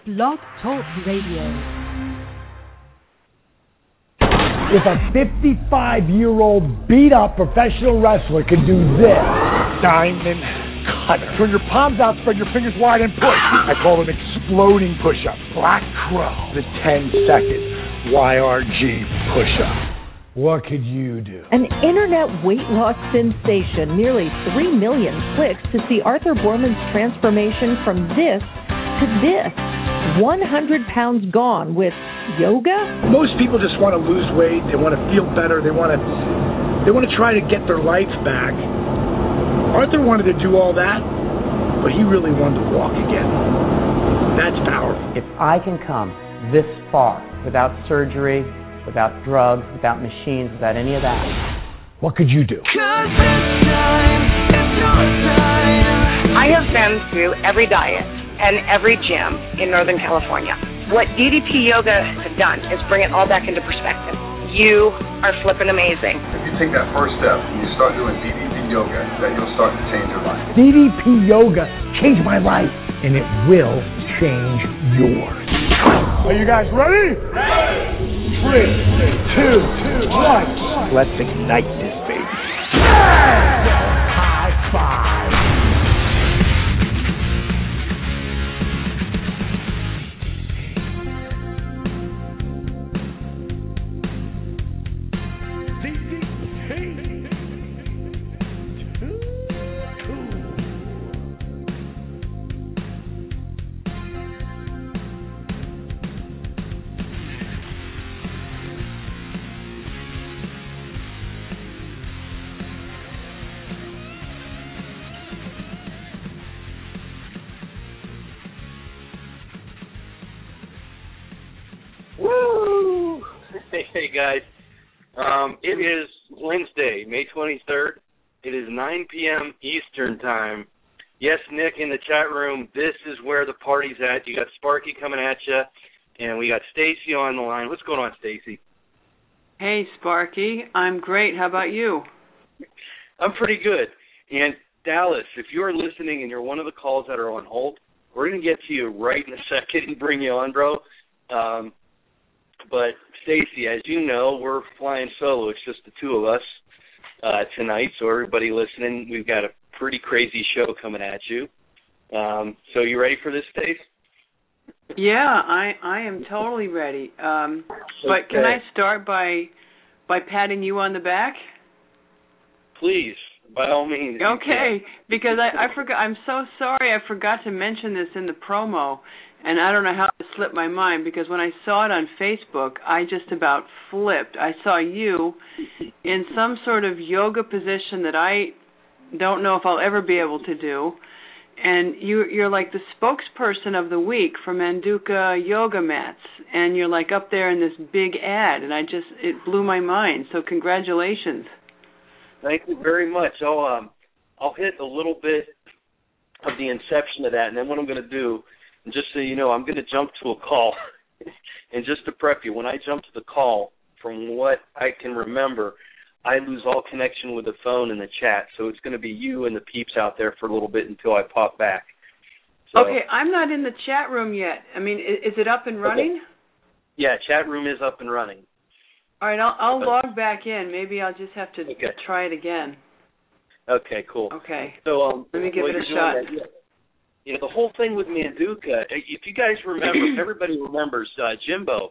Blog Talk Radio. If a 55-year-old beat-up professional wrestler can do this, diamond cutter. Turn your palms out, spread your fingers wide, and push. I call it an exploding push-up. Black Crow, the 10-second YRG push-up. What could you do? An internet weight loss sensation, nearly 3 million clicks to see Arthur Borman's transformation from this to this. 100 pounds gone with yoga? Most people just want to lose weight. They want to feel better. They want to try to get their life back. Arthur wanted to do all that, but he really wanted to walk again. That's powerful. If I can come this far without surgery, without drugs, without machines, without any of that, what could you do? I have been through every diet and every gym in Northern California. What DDP Yoga has done is bring it all back into perspective. You are flipping amazing. If you take that first step and you start doing DDP Yoga, then you'll start to change your life. DDP Yoga changed my life, and it will change yours. Are you guys ready? Ready! 3, 2, 1. Let's ignite this, baby. High five. Woo! Hey guys, it is Wednesday, May 23rd. It is 9 p.m. Eastern Time. Yes, Nick, in the chat room, this is where the party's at. You got Sparky coming at you, and we got Stacy on the line. What's going on, Stacy? Hey, Sparky. I'm great. How about you? I'm pretty good. And Dallas, if you're listening and you're one of the calls that are on hold, we're going to get to you right in a second and bring you on, bro. But, Stacy, as you know, we're flying solo. It's just the two of us tonight, so everybody listening, we've got a pretty crazy show coming at you. So you ready for this, Stace? Yeah, I am totally ready. But can I start by patting you on the back? Please, by all means. Okay, because I forgot. I'm so sorry. I forgot to mention this in the promo. And I don't know how it slipped my mind, because when I saw it on Facebook, I just about flipped. I saw you in some sort of yoga position that I don't know if I'll ever be able to do. And you're like the spokesperson of the week for Manduka yoga mats. And you're like up there in this big ad. And it blew my mind. So congratulations. Thank you very much. I'll hit a little bit of the inception of that. And then what I'm going to do, just so you know, I'm going to jump to a call. And just to prep you, when I jump to the call, from what I can remember, I lose all connection with the phone and the chat. So it's going to be you and the peeps out there for a little bit until I pop back. So, okay, I'm not in the chat room yet. I mean, is it up and running? Okay. Yeah, chat room is up and running. All right, I'll log back in. Maybe I'll just have to try it again. Okay, cool. Okay. So let me give it a shot. You know, the whole thing with Manduka, if you guys remember, if everybody remembers, Jimbo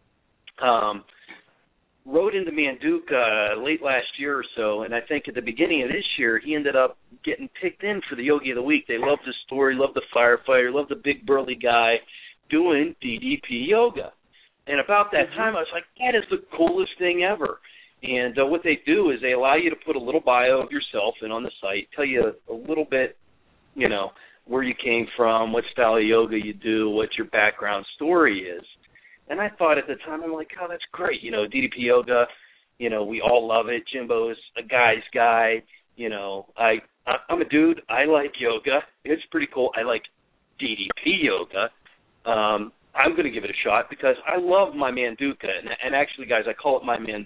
rode into Manduka late last year or so, and I think at the beginning of this year, he ended up getting picked in for the Yogi of the Week. They loved his story, loved the firefighter, loved the big burly guy doing DDP yoga. And about that time, I was like, that is the coolest thing ever. And what they do is they allow you to put a little bio of yourself in on the site, tell you a little bit, you know, where you came from, what style of yoga you do, what your background story is. And I thought at the time, I'm like, oh, that's great. You know, DDP yoga, you know, we all love it. Jimbo's a guy's guy. You know, I'm a dude. I like yoga. It's pretty cool. I like DDP yoga. I'm going to give it a shot because I love my Manduka. And actually, guys, I call it my Manduga,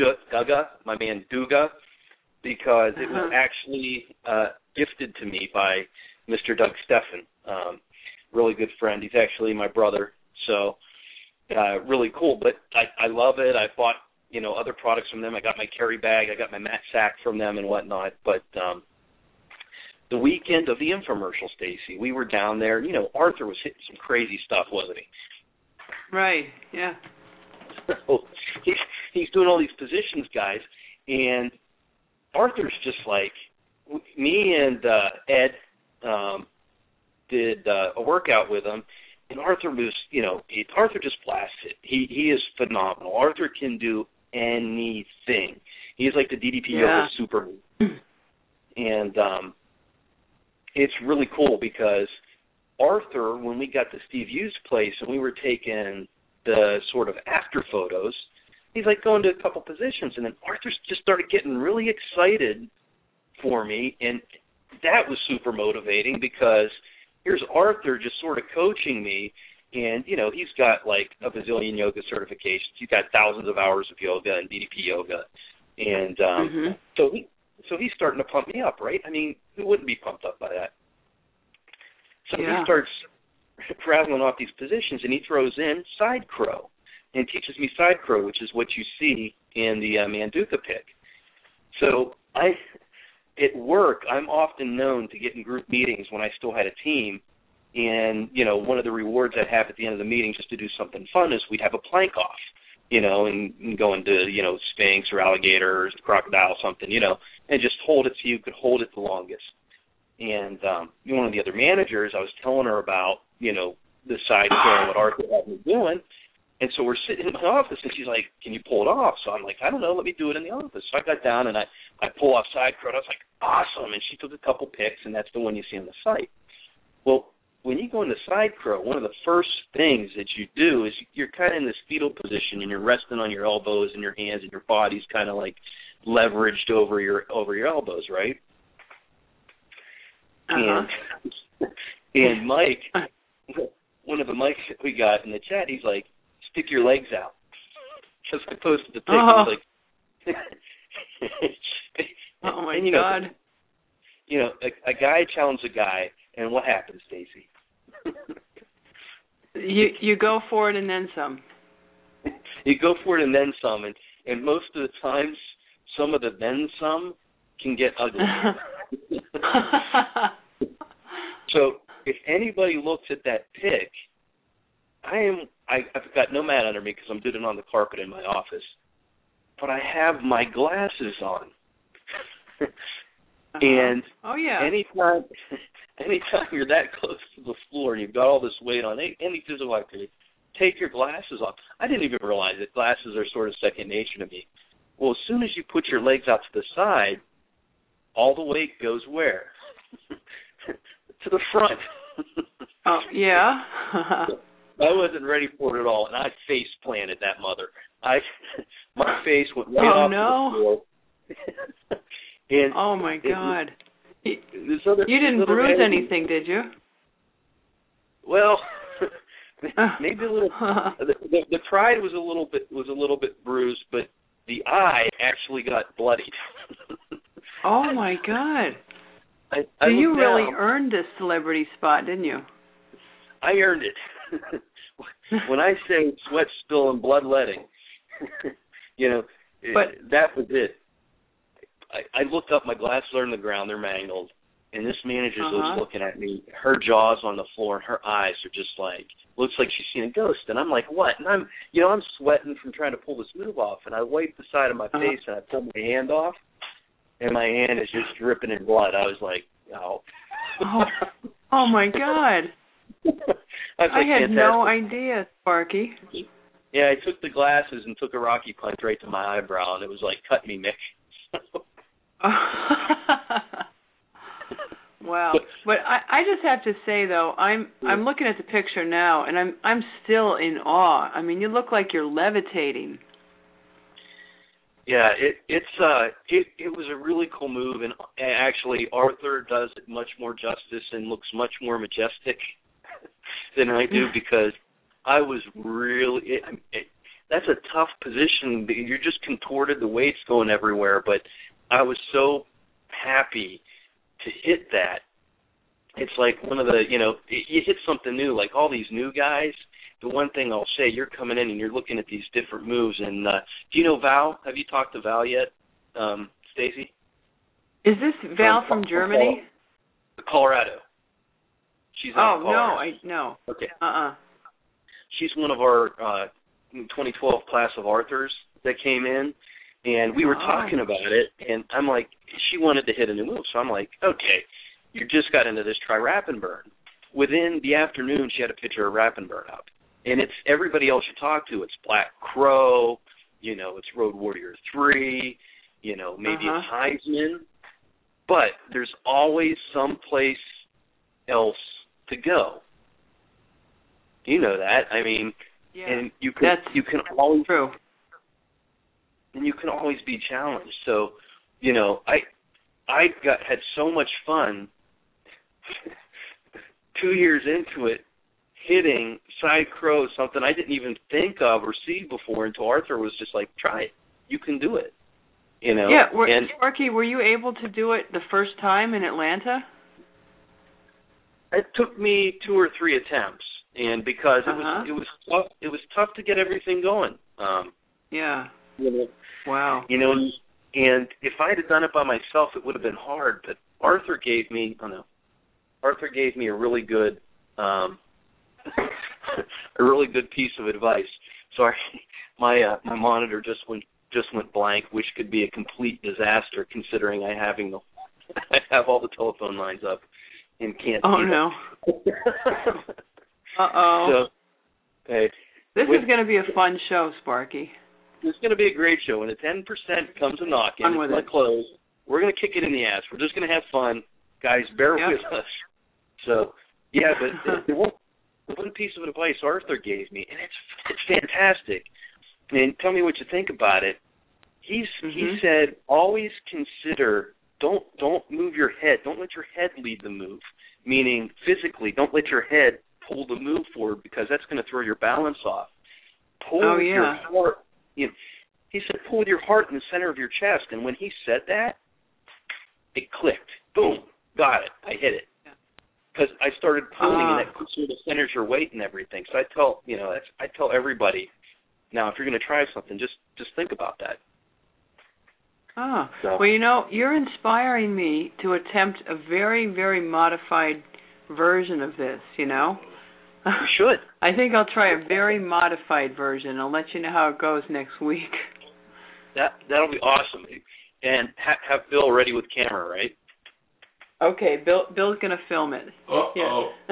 because it was actually gifted to me by Mr. Doug Steffen. really good friend. He's actually my brother, so really cool. But I love it. I bought, other products from them. I got my carry bag. I got my mat sack from them and whatnot. But the weekend of the infomercial, Stacy, we were down there. Arthur was hitting some crazy stuff, wasn't he? Right, yeah. So he's doing all these positions, guys, and Arthur's just like, me and Ed did a workout with him, and Arthur was, Arthur just blasts it. He is phenomenal. Arthur can do anything. He's like the DDP Yoga Superman. And it's really cool because Arthur, when we got to Steve Yu's place and we were taking the sort of after photos, he's like going to a couple positions, and then Arthur just started getting really excited for me, and that was super motivating because here's Arthur just sort of coaching me, and, he's got like a bazillion yoga certifications. He's got thousands of hours of yoga and DDP yoga, and so he's starting to pump me up, right? I mean, who wouldn't be pumped up by that? So he starts rattling off these positions, and he throws in side crow and teaches me side crow, which is what you see in the Manduka pick. So at work, I'm often known to get in group meetings when I still had a team, and, one of the rewards I'd have at the end of the meeting just to do something fun is we'd have a plank off, and go into, Sphinx or alligator or crocodile or something, and just hold it so you could hold it the longest. And one of the other managers, I was telling her about, the side crow and what Arthur had me doing. And so we're sitting in my office, and she's like, can you pull it off? So I'm like, I don't know, let me do it in the office. So I got down, and I pull off side crow, and I was like, awesome. And she took a couple pics, and that's the one you see on the site. Well, when you go into side crow, one of the first things that you do is you're kind of in this fetal position, and you're resting on your elbows and your hands, and your body's kind of like leveraged over your elbows, right? And Mike, one of the mics that we got in the chat, he's like, stick your legs out. Because I posted the pic, he's like, oh my God. A guy challenged a guy, and what happens, Stacy? You go for it and then some. You go for it and then some, and most of the times, some of the then some can get ugly. So if anybody looks at that pic, I've got no mat under me because I'm doing it on the carpet in my office, but I have my glasses on. And anytime you're that close to the floor and you've got all this weight on any physical activity, take your glasses off. I didn't even realize that glasses are sort of second nature to me. Well, as soon as you put your legs out to the side, all the weight goes where? To the front. Oh, yeah? I wasn't ready for it at all, and I face planted that mother. My face went right off the floor. And oh my God! You you didn't bruise anything, did you? Well, maybe a little. The pride was a little bit bruised, but the eye actually got bloodied. Oh my God! So you really earned this celebrity spot, didn't you? I earned it. When I say sweat, spill, and bloodletting, that was it. I looked up, my glasses are on the ground, they're mangled, and this manager's looking at me. Her jaw's on the floor, and her eyes are just like, looks like she's seen a ghost. And I'm like, what? And I'm sweating from trying to pull this move off, and I wipe the side of my face, and I pull my hand off, and my hand is just dripping in blood. I was like, oh. Oh my God. I had no idea, Sparky. Yeah, I took the glasses and took a Rocky Punch right to my eyebrow, and it was like, cut me, Mick. Wow. But I just have to say though, I'm looking at the picture now, and I'm still in awe. I mean, you look like you're levitating. Yeah, it was a really cool move, and actually Arthur does it much more justice and looks much more majestic than I do, because I was really that's a tough position. You're just contorted, the weight's going everywhere, but I was so happy to hit that. it's like one of the, you hit something new, like all these new guys. The one thing I'll say, you're coming in and you're looking at these different moves. And do you know Val? Have you talked to Val yet, Stacy? Is this Val from Germany? Colorado. She's out of Colorado. No. Okay. She's one of our 2012 class of Arthurs that came in, and we were talking about it, and I'm like, she wanted to hit a new move, so I'm like, okay, you just got into this, try Wrap and Burn. Within the afternoon, she had a picture of Wrap and Burn up, and it's everybody else you talk to. It's Black Crow, it's Road Warrior 3, maybe it's Heisman, but there's always someplace else to go. You know that. I mean, and you can always true. And you can always be challenged. So, I had so much fun 2 years into it, hitting side crow, something I didn't even think of or see before until Arthur was just like, try it. You can do it. Yeah, Sparky, were you able to do it the first time in Atlanta? It took me 2 or 3 attempts, and because it was tough to get everything going. Yeah. Wow. And if I had done it by myself, it would have been hard. But Arthur gave me a really good, a really good piece of advice. Sorry, my monitor just went blank, which could be a complete disaster considering I have all the telephone lines up and can't. Oh no. Uh-oh. So, hey, this is going to be a fun show, Sparky. It's going to be a great show. When the 10% comes a knocking, it's going to close. We're going to kick it in the ass. We're just going to have fun. Guys, bear with us. So, yeah, but the one piece of advice Arthur gave me, and it's fantastic, and tell me what you think about it. He said, always consider, don't move your head. Don't let your head lead the move, meaning physically, don't let your head pull the move forward because that's going to throw your balance off. Pull with your heart. He said, pull with your heart in the center of your chest. And when he said that, it clicked. Boom. Got it. I hit it. Because I started pulling, and that sort of centers your weight and everything. So I tell everybody, now if you're going to try something, just think about that. So. Well, you're inspiring me to attempt a very, very modified version of this, You should. I think I'll try a very modified version. I'll let you know how it goes next week. That'll be awesome. And have Bill ready with camera, right? Okay, Bill's going to film it. Uh-oh. Yeah.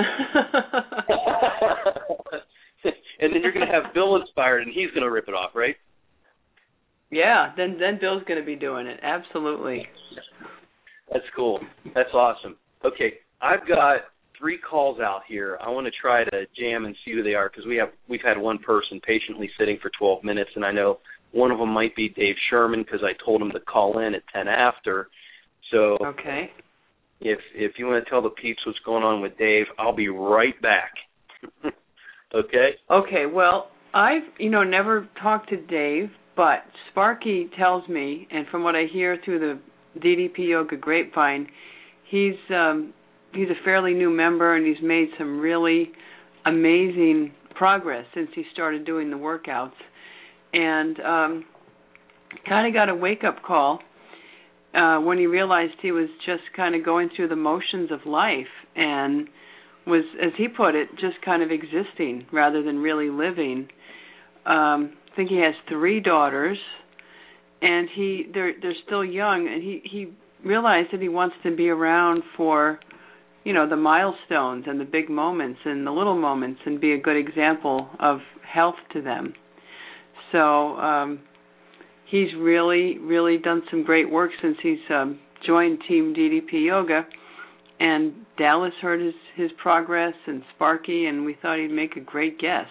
And then you're going to have Bill inspired, and he's going to rip it off, right? Yeah, then Bill's going to be doing it. Absolutely. That's cool. That's awesome. Okay, I've got 3 calls out here. I want to try to jam and see who they are because we've had one person patiently sitting for 12 minutes, and I know one of them might be Dave Sherman because I told him to call in at 10 after. So okay, if you want to tell the peeps what's going on with Dave, I'll be right back. Okay? Okay, well, I've never talked to Dave, but Sparky tells me, and from what I hear through the DDP Yoga grapevine, he's a fairly new member, and he's made some really amazing progress since he started doing the workouts. And kind of got a wake-up call when he realized he was just kind of going through the motions of life and was, as he put it, just kind of existing rather than really living. I think he has 3 daughters, and they're still young, and he realized that he wants to be around for the milestones and the big moments and the little moments and be a good example of health to them. So he's really, really done some great work since he's joined Team DDP Yoga. And Dallas heard his progress and Sparky, and we thought he'd make a great guest.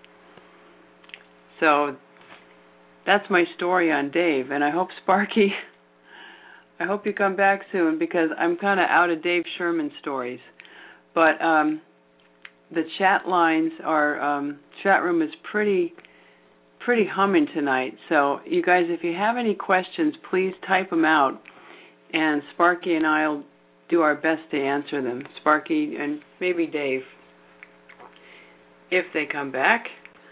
So that's my story on Dave. And I hope, Sparky, I hope you come back soon because I'm kind of out of Dave Sherman stories. But the chat lines chat room is pretty humming tonight. So you guys, if you have any questions, please type them out, and Sparky and I'll do our best to answer them. Sparky and maybe Dave, if they come back.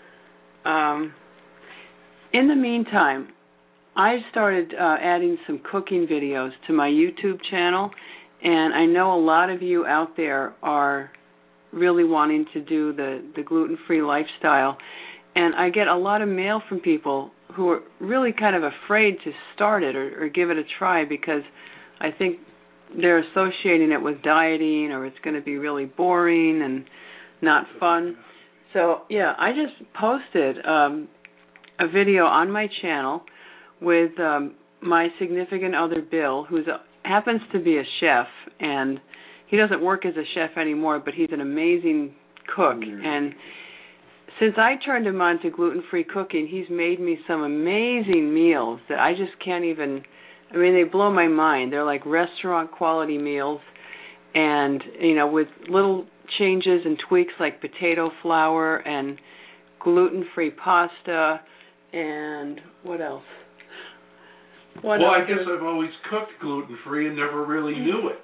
In the meantime, I started adding some cooking videos to my YouTube channel, and I know a lot of you out there are really wanting to do the gluten-free lifestyle, and I get a lot of mail from people who are really kind of afraid to start it or give it a try because I think they're associating it with dieting or it's going to be really boring and not fun. So, yeah, I just posted a video on my channel with my significant other, Bill, who happens to be a chef, and he doesn't work as a chef anymore, but he's an amazing cook. And since I turned him on to gluten-free cooking, he's made me some amazing meals that I just can't even, I mean, they blow my mind. They're like restaurant-quality meals, and, you know, with little changes and tweaks like potato flour and gluten-free pasta and what else? I guess I've always cooked gluten-free and never really knew it.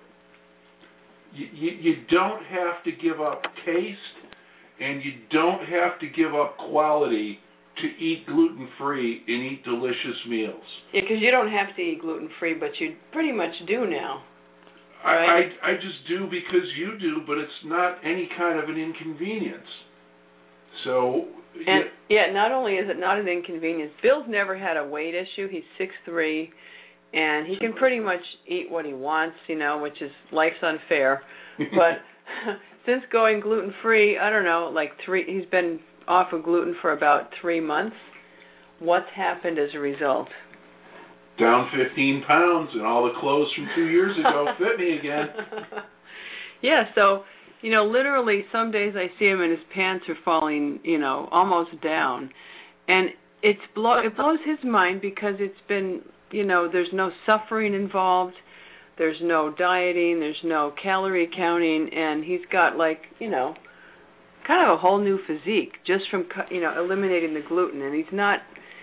You don't have to give up taste, and you don't have to give up quality to eat gluten-free and eat delicious meals. Yeah, because you don't have to eat gluten-free, but you pretty much do now. Right? I just do because you do, but it's not any kind of an inconvenience. So... And yeah, not only is it not an inconvenience, Bill's never had a weight issue. He's 6'3", and he can pretty much eat what he wants, you know, which is life's unfair. But since going gluten-free, I don't know, he's been off of gluten for about 3 months. What's happened as a result? Down 15 pounds, and all the clothes from 2 years ago fit me again. Yeah, so... You know, literally, some days I see him and his pants are falling, you know, almost down. And it blows his mind because it's been, you know, there's no suffering involved. There's no dieting. There's no calorie counting. And he's got, like, you know, kind of a whole new physique just from, you know, eliminating the gluten. And he's not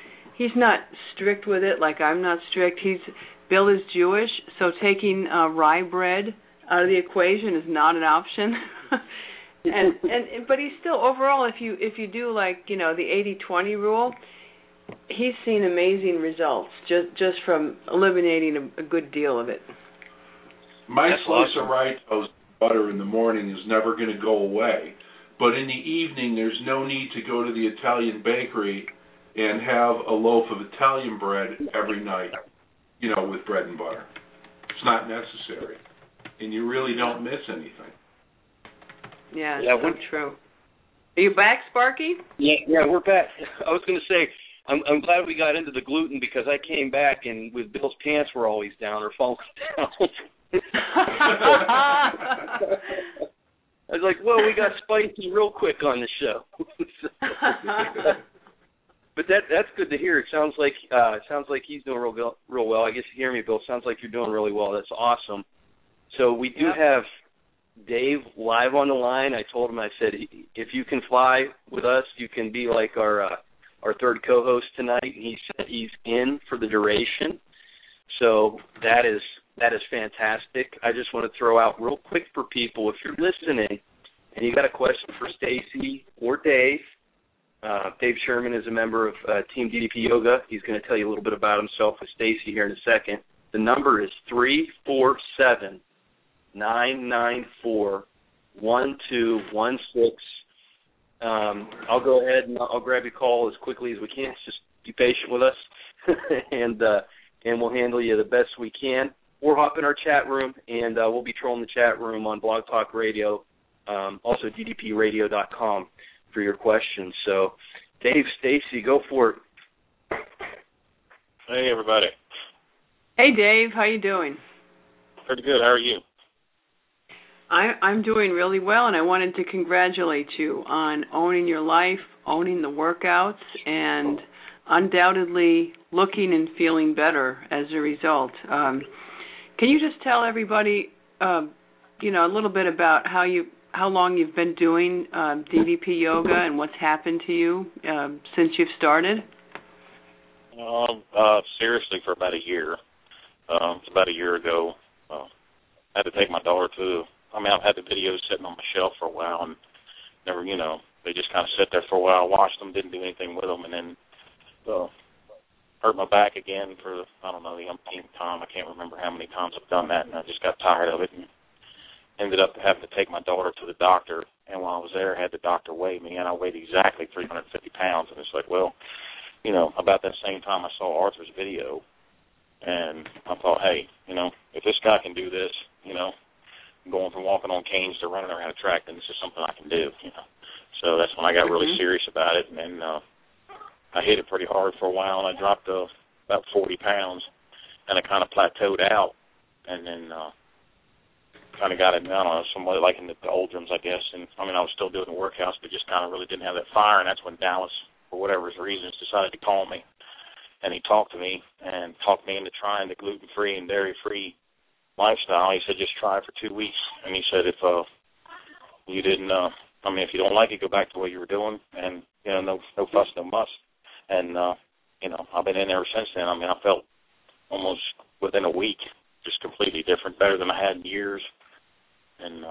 strict with it like I'm not strict. Bill is Jewish, so taking rye bread out of the equation is not an option. but he's still, overall, if you do, like, you know, the 80-20 rule, he's seen amazing results just from eliminating a good deal of it. My slice of rye toast butter in the morning is never going to go away, but in the evening there's no need to go to the Italian bakery and have a loaf of Italian bread every night, you know, with bread and butter. It's not necessary. And you really don't miss anything. Yeah, so true. Are you back, Sparky? Yeah, we're back. I was going to say, I'm glad we got into the gluten because I came back and with Bill's pants were always down or falling down. I was like, whoa, we got spicy real quick on the show. But that's good to hear. It sounds like he's doing real well. I guess you hear me, Bill. Sounds like you're doing really well. That's awesome. So we do have Dave live on the line. I told him, I said, if you can fly with us, you can be like our third co-host tonight. He said he's in for the duration. So that is fantastic. I just want to throw out real quick for people, if you're listening and you got a question for Stacy or Dave, Dave Sherman is a member of Team DDP Yoga. He's going to tell you a little bit about himself with Stacy here in a second. The number is 347-994-1216. I'll go ahead and I'll grab your call as quickly as we can. Just be patient with us, and we'll handle you the best we can. Or hop in our chat room, and we'll be trolling the chat room on Blog Talk Radio, also ddpradio.com for your questions. So, Dave, Stacy, go for it. Hey, everybody. Hey, Dave. How you doing? Pretty good. How are you? I'm doing really well, and I wanted to congratulate you on owning your life, owning the workouts, and undoubtedly looking and feeling better as a result. Can you just tell everybody, a little bit about how long you've been doing DDP Yoga and what's happened to you since you've started? Seriously, for about a year. About a year ago, I had to take my daughter to. I've had the videos sitting on my shelf for a while, and never, they just kind of sit there for a while. Watched them, didn't do anything with them, and then hurt my back again for the umpteenth time. I can't remember how many times I've done that, and I just got tired of it and ended up having to take my daughter to the doctor. And while I was there, I had the doctor weigh me, and I weighed exactly 350 pounds. And it's like, well, about that same time I saw Arthur's video, and I thought, hey, if this guy can do this, going from walking on canes to running around a track, then this is something I can do, So that's when I got really serious about it, and I hit it pretty hard for a while, and I dropped about 40 pounds, and I kind of plateaued out, and then kind of got it, somewhat like in the doldrums, I guess. And, I was still doing the workouts, but just kind of really didn't have that fire, and that's when Dallas, for whatever his reasons, decided to call me. And he talked to me and talked me into trying the gluten-free and dairy-free lifestyle. He said, just try it for 2 weeks. And he said, if you didn't, if you don't like it, go back to what you were doing, and, no fuss, no muss. And, I've been in there since then. I felt almost within a week just completely different, better than I had in years. And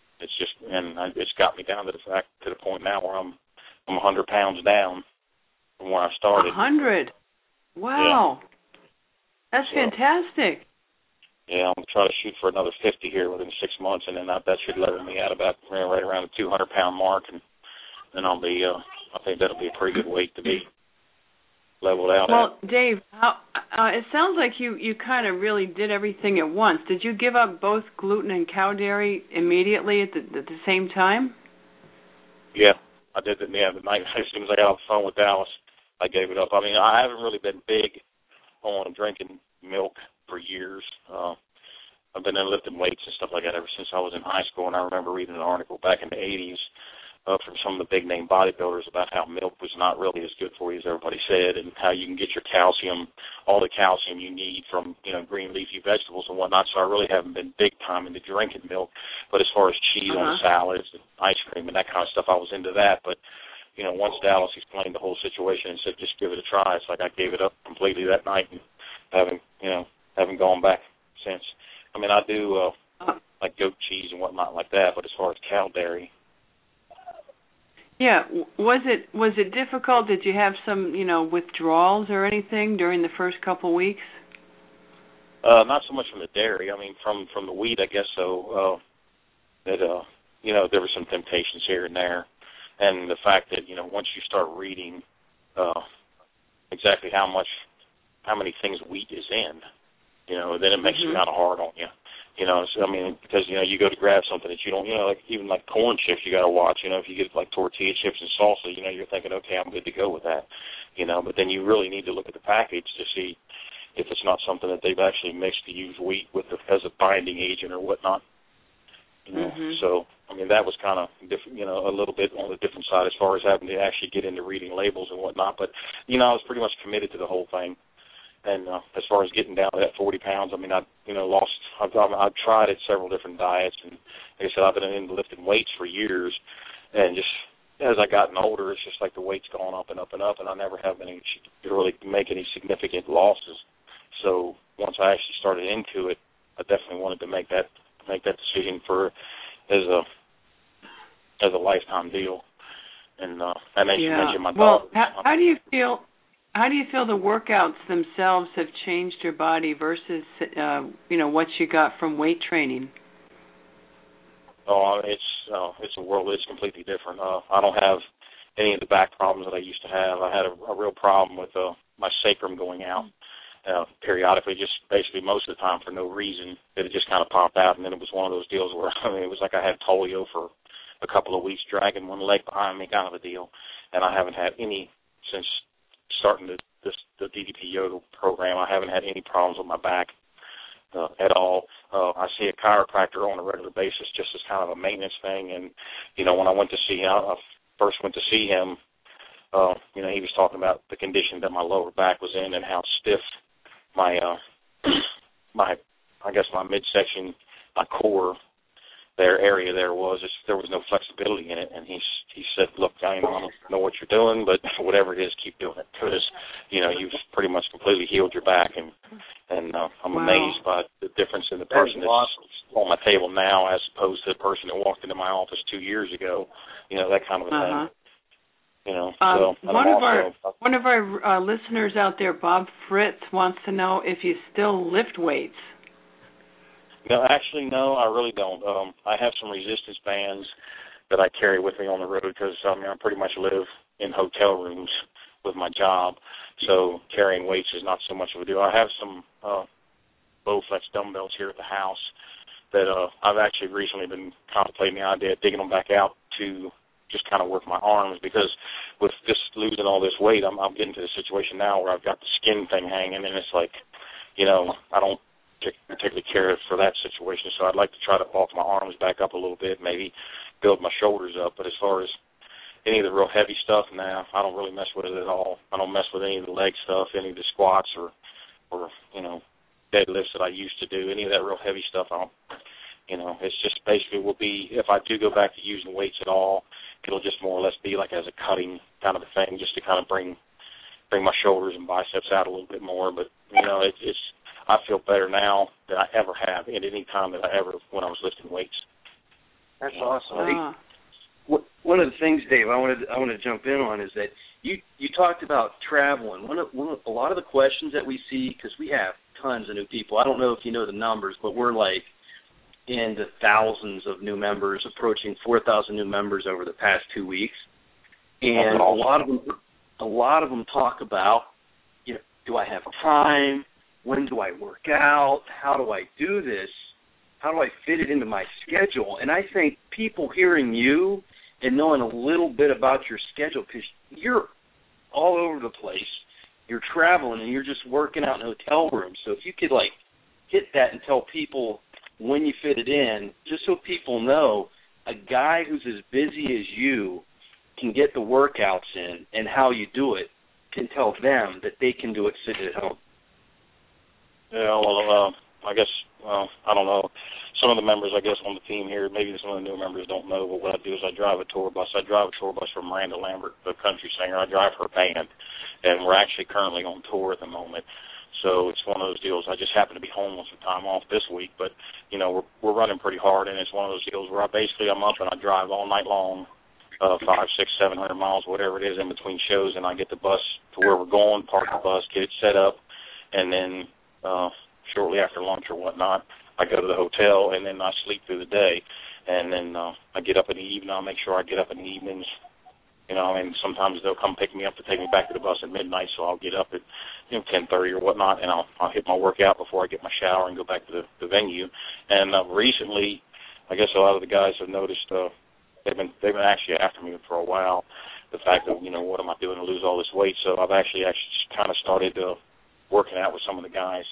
it's got me down to the point now where I'm 100 pounds down from where I started. 100? Wow. Yeah. That's fantastic. Yeah, I'm going to try to shoot for another 50 here within 6 months, and then that should level me out about right around the 200-pound mark, and then I'll be, I think that'll be a pretty good weight to be leveled out. Well, Dave, it sounds like you kind of really did everything at once. Did you give up both gluten and cow dairy immediately at the same time? Yeah, I did it. Yeah, the night as soon as I got off the phone with Dallas, I gave it up. I haven't really been big on drinking milk for years. I've been lifting weights and stuff like that ever since I was in high school, and I remember reading an article back in the 80s from some of the big-name bodybuilders about how milk was not really as good for you as everybody said, and how you can get your calcium, all the calcium you need from, green leafy vegetables and whatnot. So I really haven't been big time into drinking milk. But as far as cheese on salads and ice cream and that kind of stuff, I was into that. But, once Dallas explained the whole situation and said, just give it a try, it's like I gave it up completely that night and haven't gone back since. I do like goat cheese and whatnot like that, but as far as cow dairy. Yeah, was it difficult? Did you have some, withdrawals or anything during the first couple of weeks? Not so much from the dairy. From the wheat, I guess so. That there were some temptations here and there, and the fact that once you start reading exactly how many things wheat is in, then it makes it kind of hard on you. Because, you go to grab something that you don't, even like corn chips, you got to watch, if you get like tortilla chips and salsa, you're thinking, okay, I'm good to go with that, but then you really need to look at the package to see if it's not something that they've actually mixed to use wheat with as a binding agent or whatnot. So, that was kind of different, a little bit on the different side as far as having to actually get into reading labels and whatnot, but, I was pretty much committed to the whole thing. And as far as getting down to that 40 pounds, I've tried it several different diets, and like I said, I've been into lifting weights for years, and just as I gotten older, it's just like the weight's gone up and up and up, and I never have been able to really make any significant losses. So once I actually started into it, I definitely wanted to make that decision as a lifetime deal. And I mentioned my daughter. Well, how do you feel? How do you feel the workouts themselves have changed your body versus, what you got from weight training? Oh, it's a world that's completely different. I don't have any of the back problems that I used to have. I had a real problem with my sacrum going out periodically, just basically most of the time for no reason. It just kind of popped out, and then it was one of those deals where it was like I had polio for a couple of weeks, dragging one leg behind me, kind of a deal. And I haven't had any since starting the DDP Yoga program. I haven't had any problems with my back at all. I see a chiropractor on a regular basis just as kind of a maintenance thing. And, when I first went to see him, he was talking about the condition that my lower back was in and how stiff my midsection, my core their area there was no flexibility in it, and he said, look, I don't know what you're doing, but whatever it is, keep doing it, because you've pretty much completely healed your back, and I'm amazed by the difference in the person that's on my table now as opposed to the person that walked into my office 2 years ago, that kind of a thing. So one of our listeners out there, Bob Fritz, wants to know if you still lift weights. No, actually, no, I really don't. I have some resistance bands that I carry with me on the road because I pretty much live in hotel rooms with my job, so carrying weights is not so much of a deal. I have some Bowflex dumbbells here at the house that I've actually recently been contemplating the idea of digging them back out to just kind of work my arms, because with just losing all this weight, I'm getting to the situation now where I've got the skin thing hanging, and it's like, I don't particularly care for that situation, so I'd like to try to bulk my arms back up a little bit, maybe build my shoulders up. But as far as any of the real heavy stuff, I don't really mess with it at all. I don't mess with any of the leg stuff, any of the squats or deadlifts that I used to do, any of that real heavy stuff. I don't. It's just basically will be, if I do go back to using weights at all, it'll just more or less be like as a cutting kind of a thing, just to kind of bring my shoulders and biceps out a little bit more. But it's I feel better now than I ever have at any time that I ever when I was lifting weights. That's awesome. One of the things, Dave, I want to jump in on is that you talked about traveling. A lot of the questions that we see, because we have tons of new people. I don't know if you know the numbers, but we're like in the thousands of new members, approaching 4,000 new members over the past 2 weeks, and a lot of them talk about, do I have time? When do I work out? How do I do this? How do I fit it into my schedule? And I think people hearing you and knowing a little bit about your schedule, because you're all over the place, you're traveling and you're just working out in hotel rooms. So if you could hit that and tell people when you fit it in, just so people know a guy who's as busy as you can get the workouts in, and how you do it can tell them that they can do it sitting at home. Yeah, well, I guess, I don't know. Some of the members, I guess, on the team here, maybe some of the new members don't know, but what I do is I drive a tour bus. I drive a tour bus for Miranda Lambert, the country singer. I drive her band, and we're actually currently on tour at the moment. So it's one of those deals. I just happen to be home on some time off this week, but, we're running pretty hard, and it's one of those deals where I'm up and I drive all night long, 500, 600, 700 miles, whatever it is, in between shows, and I get the bus to where we're going, park the bus, get it set up, and then shortly after lunch or whatnot, I go to the hotel, and then I sleep through the day, and then I get up in the evening. I'll make sure I get up in the evenings. Sometimes they'll come pick me up to take me back to the bus at midnight, so I'll get up at 10:30 or whatnot, and I'll hit my workout before I get my shower and go back to the venue. And recently, I guess a lot of the guys have noticed they've been actually after me for a while, the fact that what am I doing to lose all this weight? So I've actually kind of started working out with some of the guys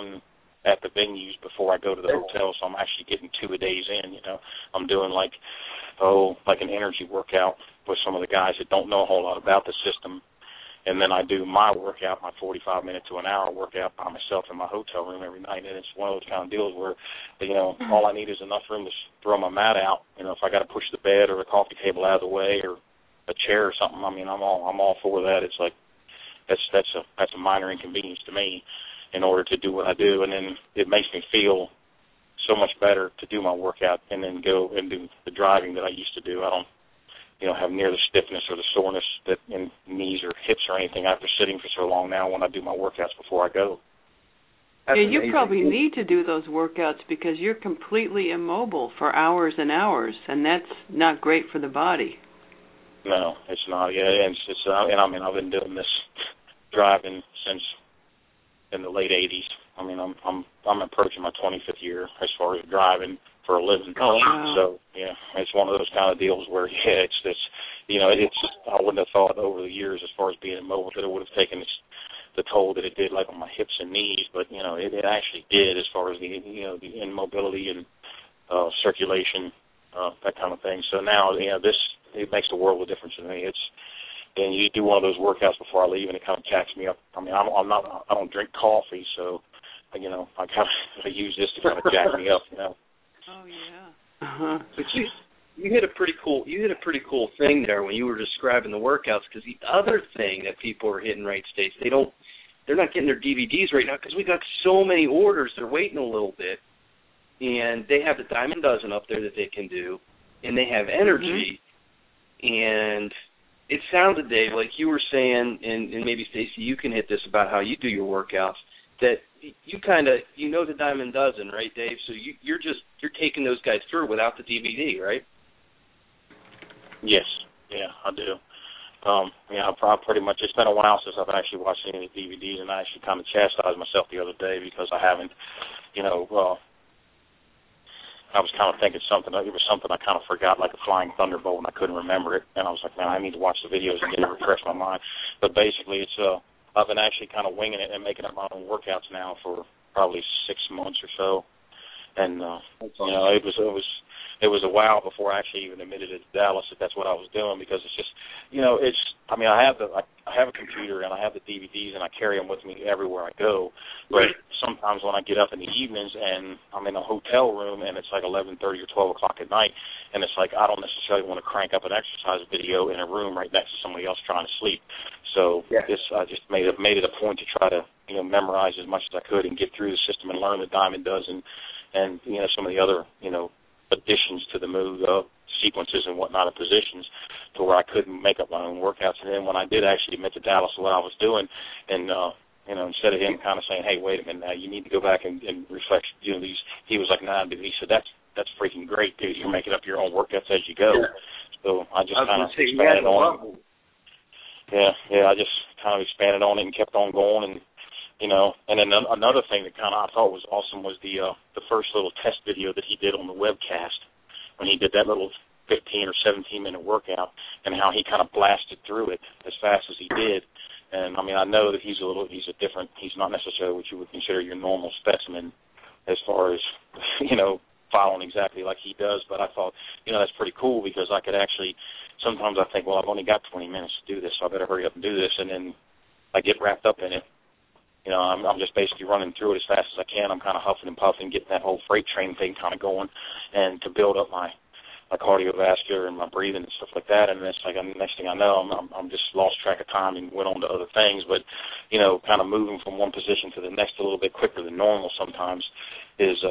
at the venues before I go to the hotel, so I'm actually getting 2 days in. I'm doing like an energy workout with some of the guys that don't know a whole lot about the system, and then I do my workout, my 45-minute to an hour workout by myself in my hotel room every night. And it's one of those kind of deals where all I need is enough room to throw my mat out. If I got to push the bed or the coffee table out of the way or a chair or something, I'm all for that. It's like that's a minor inconvenience to me in order to do what I do, and then it makes me feel so much better to do my workout and then go and do the driving that I used to do. I don't have near the stiffness or the soreness that in knees or hips or anything after sitting for so long now when I do my workouts before I go. Yeah, you probably need to do those workouts because you're completely immobile for hours and hours, and that's not great for the body. No, it's not. Yeah, and I've been doing this driving since in the late 80s. I'm approaching my 25th year as far as driving for a living. Oh, wow. So it's one of those kind of deals where it's I wouldn't have thought over the years as far as being immobile that it would have taken the toll that it did, like on my hips and knees, but it actually did as far as the immobility and circulation, that kind of thing. So now it makes a world of difference to me. And you do one of those workouts before I leave, and it kind of jacks me up. I don't drink coffee, so I use this to kind of jack me up. Oh yeah. But you hit a pretty cool thing there when you were describing the workouts, because the other thing that people are hitting, right, Stace, they're not getting their DVDs right now because we got so many orders. They're waiting a little bit, and they have the Diamond Dozen up there that they can do, and they have energy. And it sounded, Dave, like you were saying, and maybe Stacy, you can hit this about how you do your workouts, that you kind of, the Diamond Dozen, right, Dave? So you're taking those guys through without the DVD, right? Yes, yeah, I do. I pretty much, it's been a while since I've actually watched any of the DVDs, and I actually kind of chastised myself the other day because I haven't, I was kind of thinking it was something I kind of forgot, like a flying thunderbolt, and I couldn't remember it. And I was like, man, I need to watch the videos again to refresh my mind. But basically, it's I've been actually kind of winging it and making up my own workouts now for probably 6 months or so. And it was a while before I actually even admitted it to Dallas that that's what I was doing, because it's just, I have a computer and I have the DVDs and I carry them with me everywhere I go. But sometimes when I get up in the evenings and I'm in a hotel room and it's like 11:30 or 12 o'clock at night, and it's like I don't necessarily want to crank up an exercise video in a room right next to somebody else trying to sleep. So I just made it a point to try to memorize as much as I could and get through the system and learn the Diamond Dozen and some of the other additions to the move sequences and whatnot of positions, to where I couldn't make up my own workouts. And then when I did actually admit to Dallas what I was doing, and instead of him kind of saying, hey, wait a minute, now you need to go back and reflect these, he was like, nah, dude. He said, that's freaking great, dude. You're making up your own workouts as you go. So I just kind of expanded on it. Yeah, I just kind of expanded on it and kept on going. And and then another thing that kind of I thought was awesome was the first little test video that he did on the webcast when he did that little 15 or 17-minute workout, and how he kind of blasted through it as fast as he did. And I mean, I know that he's not necessarily what you would consider your normal specimen as far as following exactly like he does. But I thought, that's pretty cool, because I could actually, sometimes I think, well, I've only got 20 minutes to do this, so I better hurry up and do this, and then I get wrapped up in it. I'm just basically running through it as fast as I can. I'm kind of huffing and puffing, getting that whole freight train thing kind of going, and to build up my cardiovascular and my breathing and stuff like that. And it's like, the next thing I know, I'm just lost track of time and went on to other things. But kind of moving from one position to the next a little bit quicker than normal sometimes is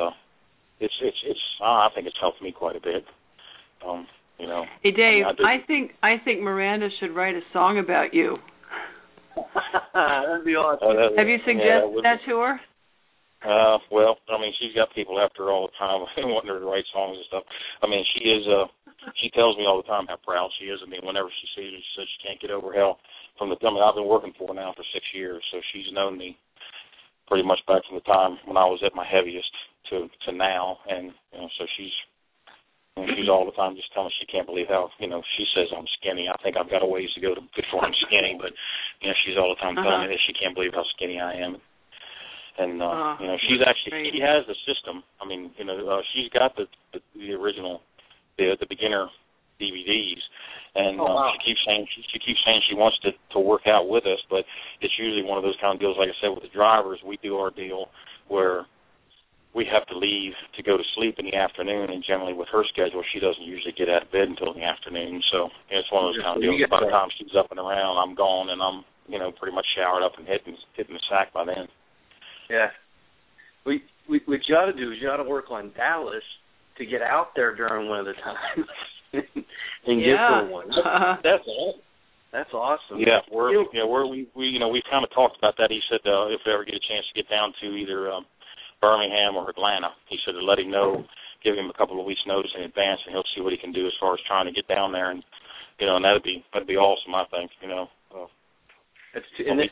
I think it's helped me quite a bit. Hey Dave, I think Miranda should write a song about you. That'd be awesome. Have you suggested that to her? Well, I mean, she's got people after her all the time wanting her to write songs and stuff. I mean, she tells me all the time how proud she is of me. Whenever she sees me, she says she can't get over hell I've been working for her now for 6 years, so she's known me pretty much back from the time when I was at my heaviest to now, and so she's all the time just telling me she can't believe how, she says I'm skinny. I think I've got a ways to go before I'm skinny, but, she's all the time telling me that she can't believe how skinny I am. And, she's actually, she has the system. I mean, she's got the original, the beginner DVDs, and she keeps saying she wants to work out with us, but it's usually one of those kind of deals, like I said, with the drivers. We do our deal where we have to leave to go to sleep in the afternoon, and generally with her schedule, she doesn't usually get out of bed until the afternoon. So it's one of those kind of deals. By the time she's up and around, I'm gone, and I'm pretty much showered up and hitting the sack by then. Yeah. What you ought to do is you ought to work on Dallas to get out there during one of the times and give her one. That's awesome. Yeah, we've kind of talked about that. He said if they ever get a chance to get down to either Birmingham or Atlanta, he said to let him know, give him a couple of weeks' notice in advance, and he'll see what he can do as far as trying to get down there, and and that'd be awesome, I think. That's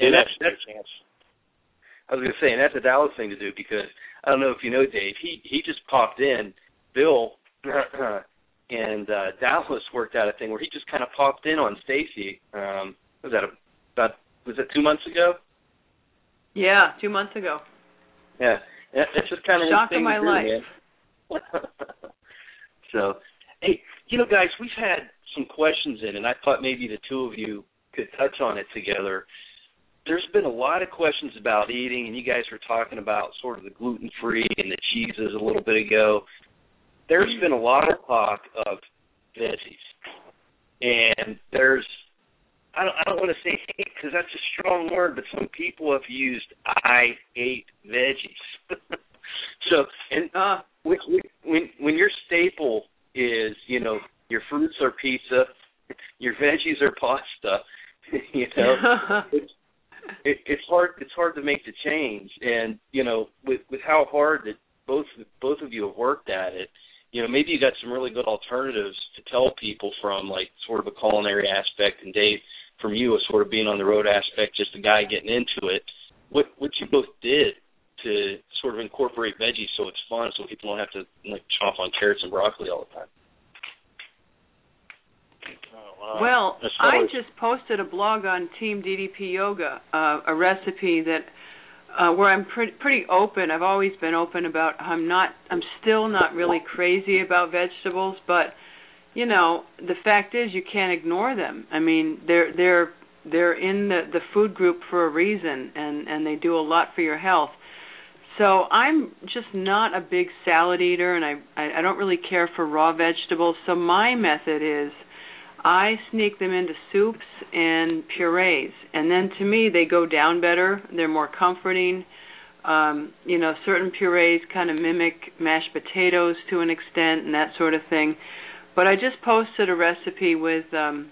I was going to say, and that's a Dallas thing to do, because I don't know if you know, Dave, he just popped in, Bill, and Dallas worked out a thing where he just kind of popped in on Stacy. Was that 2 months ago? Yeah, 2 months ago. Yeah. It's just kind of shock of my life. So, hey, guys, we've had some questions in, and I thought maybe the two of you could touch on it together. There's been a lot of questions about eating, and you guys were talking about sort of the gluten-free and the cheeses a little bit ago. there's been a lot of talk of veggies, and there's I don't want to say hate because that's a strong word, but some people have used I hate veggies. So, and when your staple is, you know, your fruits are pizza, your veggies are pasta, you know, it's hard to make the change. And you know, with how hard that both of you have worked at it, you know, maybe you got some really good alternatives to tell people from, like sort of a culinary aspect, and Dave, from you, a sort of being on the road aspect, just a guy getting into it. What you both did to sort of incorporate veggies so it's fun, so people don't have to like chomp on carrots and broccoli all the time. Well, I just posted a blog on Team DDP Yoga, a recipe that where I'm pretty open. I've always been open about I'm still not really crazy about vegetables, but you know, the fact is you can't ignore them. I mean, they're in the food group for a reason, and they do a lot for your health. So I'm just not a big salad eater, and I don't really care for raw vegetables. So my method is I sneak them into soups and purees, and then to me they go down better. They're more comforting. You know, certain purees kind of mimic mashed potatoes to an extent and that sort of thing. But I just posted a recipe with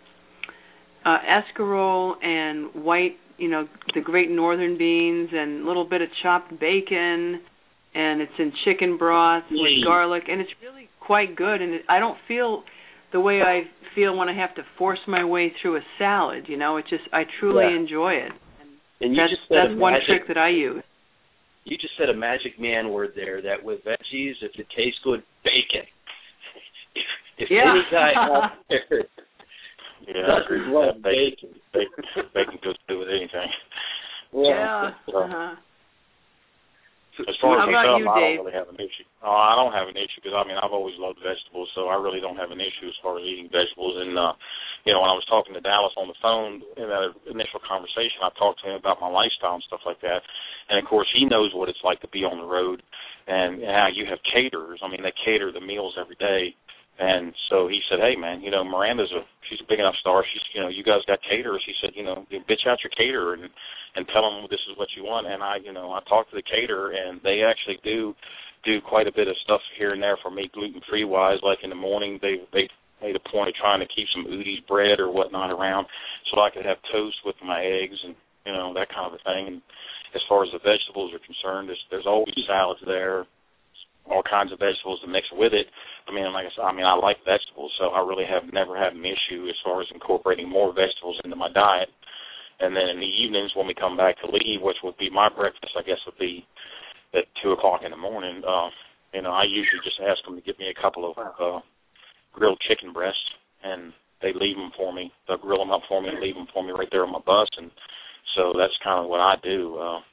escarole and white, you know, the great northern beans and a little bit of chopped bacon, and it's in chicken broth with garlic, and it's really quite good. And I don't feel the way I feel when I have to force my way through a salad. You know, I truly enjoy it. And that's one trick that I use. You just said a magic man word there. That with veggies, if it tastes good, bacon. If any guy out there doesn't love bacon goes through with anything. Yeah. As far as myself, I don't really have an issue. I don't have an issue because, I mean, I've always loved vegetables, so I really don't have an issue as far as eating vegetables. And, you know, when I was talking to Dallas on the phone in that initial conversation, I talked to him about my lifestyle and stuff like that. And, of course, he knows what it's like to be on the road and how you have caterers. I mean, they cater the meals every day. And so he said, hey, man, you know, she's a big enough star. She's, you know, you guys got caterers. He said, you know, bitch out your caterer and tell them this is what you want. And I talked to the caterer, and they actually do quite a bit of stuff here and there for me gluten-free wise. Like in the morning, they made a point of trying to keep some Udi's bread or whatnot around so I could have toast with my eggs and, you know, that kind of a thing. And as far as the vegetables are concerned, there's always salads there, all kinds of vegetables to mix with it. I mean, like I said, I like vegetables, so I really have never had an issue as far as incorporating more vegetables into my diet. And then in the evenings when we come back to leave, which would be my breakfast, I guess would be at 2 o'clock in the morning, you know, I usually just ask them to give me a couple of grilled chicken breasts, and they leave them for me. They'll grill them up for me and leave them for me right there on my bus. And so that's kind of what I do.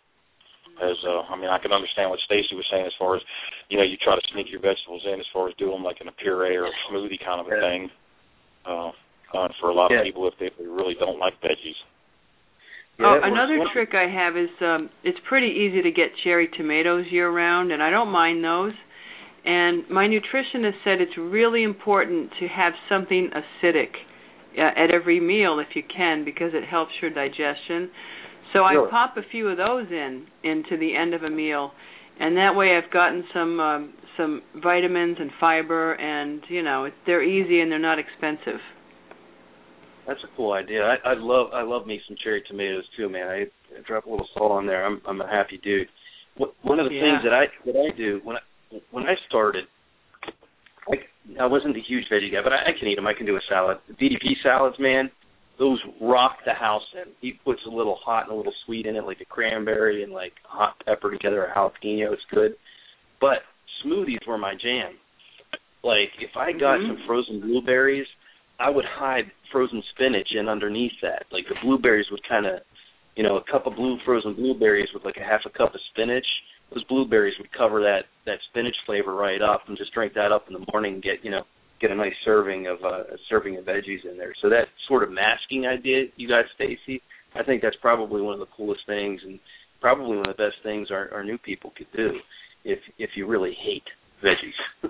I can understand what Stacy was saying as far as, you know, you try to sneak your vegetables in as far as do them like in a puree or a smoothie kind of a thing. For a lot of people if they really don't like veggies. Another trick I have is it's pretty easy to get cherry tomatoes year-round, and I don't mind those. And my nutritionist said it's really important to have something acidic at every meal if you can, because it helps your digestion. So I pop a few of those into the end of a meal, and that way I've gotten some vitamins and fiber, and you know they're easy and they're not expensive. That's a cool idea. I love me some cherry tomatoes too, man. I drop a little salt on there. I'm a happy dude. One of the things that I do when I started, I wasn't a huge veggie guy, but I can eat them. I can do a salad. The DDP salads, man. Those rock the house in. He puts a little hot and a little sweet in it, like a cranberry and like hot pepper together, a jalapeno. It's good. But smoothies were my jam. Like if I got some frozen blueberries, I would hide frozen spinach in underneath that. Like the blueberries would kind of, you know, a cup of frozen blueberries with like a half a cup of spinach. Those blueberries would cover that spinach flavor right up, and just drink that up in the morning and get a nice serving of veggies in there. So that sort of masking idea you got, Stacy, I think that's probably one of the coolest things, and probably one of the best things our new people could do if you really hate veggies.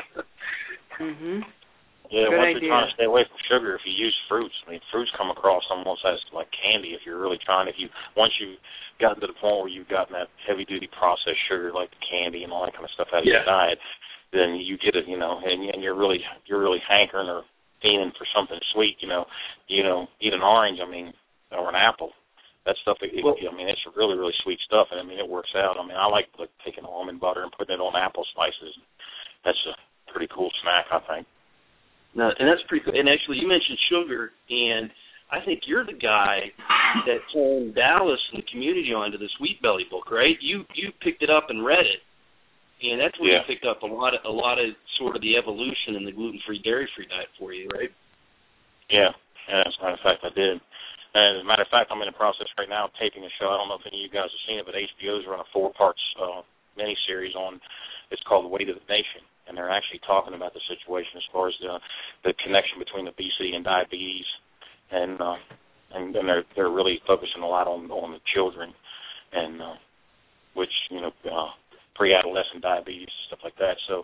Mhm. Yeah, Good once idea. you're trying to stay away from sugar, if you use fruits, I mean, fruits come across almost as like candy if you're really trying. Once you've gotten to the point where you've gotten that heavy-duty processed sugar like the candy and all that kind of stuff out of your diet, then you get it, and you're really hankering or fiending for something sweet, eat an orange, or an apple. That stuff, it's really, really sweet stuff, and it works out. I like taking almond butter and putting it on apple slices. That's a pretty cool snack, I think. No, and that's pretty cool. And actually, you mentioned sugar, and I think you're the guy that turned Dallas and the community onto this Wheat Belly book, right? You picked it up and read it, and that's where you picked up a lot of sort of the evolution in the gluten-free, dairy-free diet for you, right? Yeah, as a matter of fact, I did. And as a matter of fact, I'm in the process right now of taping a show. I don't know if any of you guys have seen it, but HBO's run a 4-part miniseries on. It's called The Weight of the Nation, and they're actually talking about the situation as far as the connection between obesity and diabetes, and they're really focusing a lot on the children, and which pre-adolescent diabetes, stuff like that. So,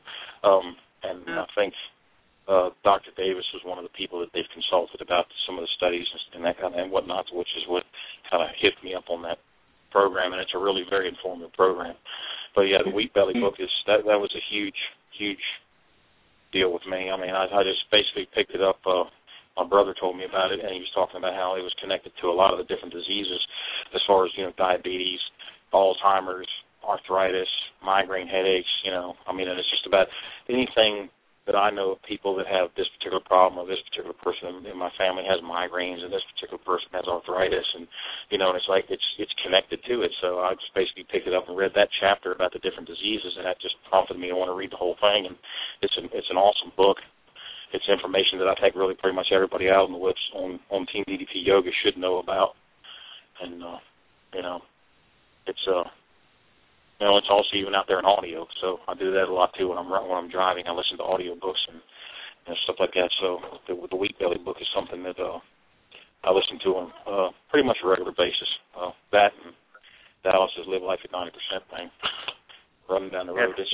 I think Dr. Davis was one of the people that they've consulted about some of the studies and that kind of and whatnot, which is what kind of hit me up on that program, and it's a really very informative program. But yeah, the Wheat Belly book that was a huge deal with me. I just basically picked it up. My brother told me about it, and he was talking about how it was connected to a lot of the different diseases, as far as diabetes, Alzheimer's, arthritis, migraine headaches. And it's just about anything that I know of people that have this particular problem, or this particular person in my family has migraines, and this particular person has arthritis, and and it's like it's connected to it. So I just basically picked it up and read that chapter about the different diseases, and that just prompted me to want to read the whole thing. And it's an awesome book. It's information that I think really pretty much everybody out on the webs on Team DDP Yoga should know about. And it's also even out there in audio. So I do that a lot too when I'm driving. I listen to audio books and stuff like that. So the Wheat Belly book is something that I listen to on pretty much a regular basis. That and Dallas's Live Life at 90% thing. Running down the road.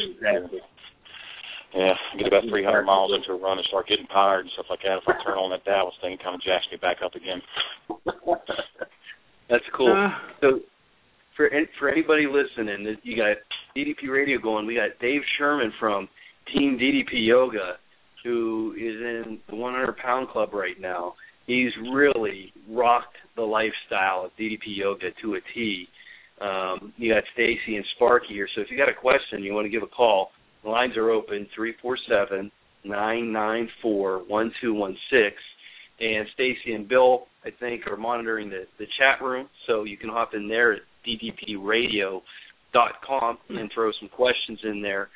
I get about 300 miles into a run and start getting tired and stuff like that. If I turn on that Dallas thing, it kind of jacks me back up again. That's cool. So for anybody listening, you got DDP Radio going. We got Dave Sherman from Team DDP Yoga, who is in the 100-pound club right now. He's really rocked the lifestyle of DDP Yoga to a T. You got Stacy and Sparky here. So if you got a question, you want to give a call, the lines are open, 347-994-1216. And Stacy and Bill, I think, are monitoring the chat room, so you can hop in there at ddpradio.com and throw some questions in there.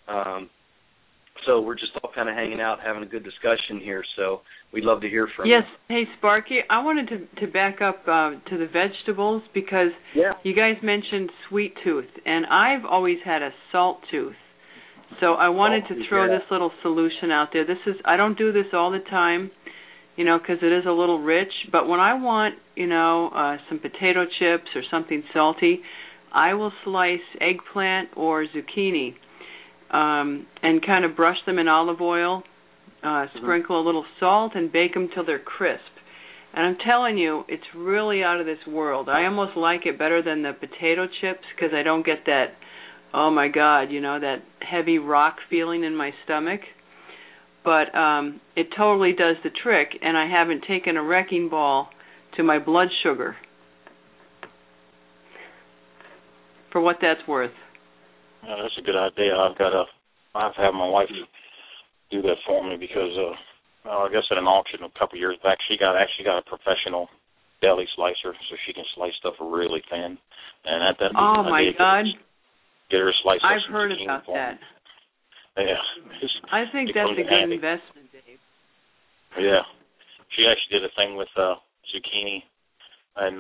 So we're just all kind of hanging out, having a good discussion here, so we'd love to hear from you. Yes. Hey, Sparky, I wanted to back up to the vegetables because you guys mentioned sweet tooth, and I've always had a salt tooth. So I wanted to throw this little solution out there. I don't do this all the time, because it is a little rich. But when I want, some potato chips or something salty, I will slice eggplant or zucchini and kind of brush them in olive oil, sprinkle a little salt, and bake them till they're crisp. And I'm telling you, it's really out of this world. I almost like it better than the potato chips because I don't get that, oh my God, that heavy rock feeling in my stomach. But it totally does the trick, and I haven't taken a wrecking ball to my blood sugar, for what that's worth. Yeah, that's a good idea. I have to have my wife do that for me because, I guess at an auction a couple of years back, she actually got a professional deli slicer, so she can slice stuff really thin. And oh my God! Get her a slice. I've heard about that. Yeah. I think that's a good investment, Dave. Yeah. She actually did a thing with zucchini and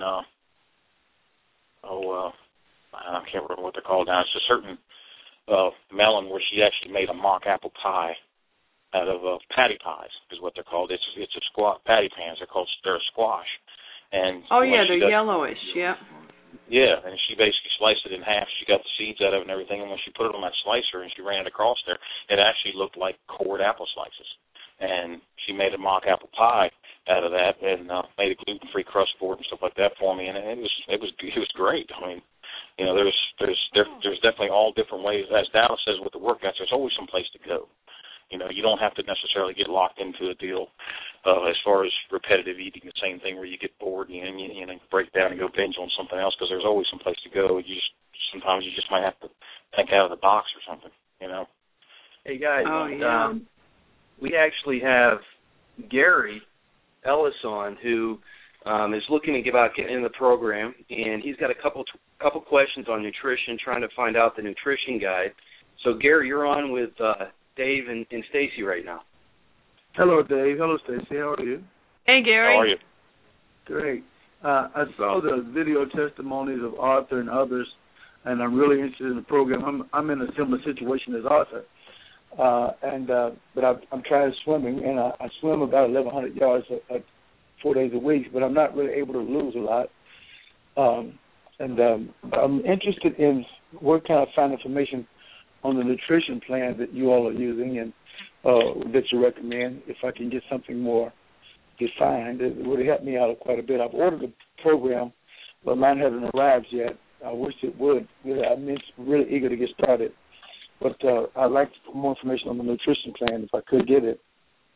I can't remember what they're called now. It's a certain melon where she actually made a mock apple pie out of patty pies is what they're called. It's a patty pans. They're a squash. And they're yellowish. Yeah. Yeah, and she basically sliced it in half. She got the seeds out of it and everything, and when she put it on that slicer and she ran it across there, it actually looked like cored apple slices. And she made a mock apple pie out of that and made a gluten-free crust board and stuff like that for me, and it was great. I mean, you know, there's definitely all different ways. As Dallas says with the workouts, there's always some place to go. You know, you don't have to necessarily get locked into a deal as far as repetitive eating, the same thing where you get bored and you break down and go binge on something else, because there's always some place to go. Sometimes you just might have to think out of the box or something, you know. Hey, guys, we actually have Gary Ellis on, who is looking to get in the program, and he's got a couple questions on nutrition, trying to find out the nutrition guide. So, Gary, you're on with Dave and Stacy right now. Hello, Dave. Hello, Stacy. How are you? Hey, Gary. How are you? Great. I saw the video testimonies of Arthur and others, and I'm really interested in the program. I'm in a similar situation as Arthur, but I'm trying swimming, and I swim about 1,100 yards 4 days a week, but I'm not really able to lose a lot. I'm interested in where can I find information on the nutrition plan that you all are using and that you recommend. If I can get something more defined, it would help me out quite a bit. I've ordered a program, but mine hasn't arrived yet. I wish it would. I'm really eager to get started. But I'd like more information on the nutrition plan if I could get it.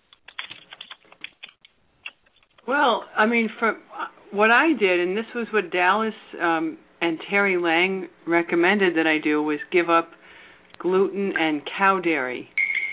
Well, I mean, from what I did, and this was what Dallas and Terry Lang recommended that I do, was give up gluten and cow dairy.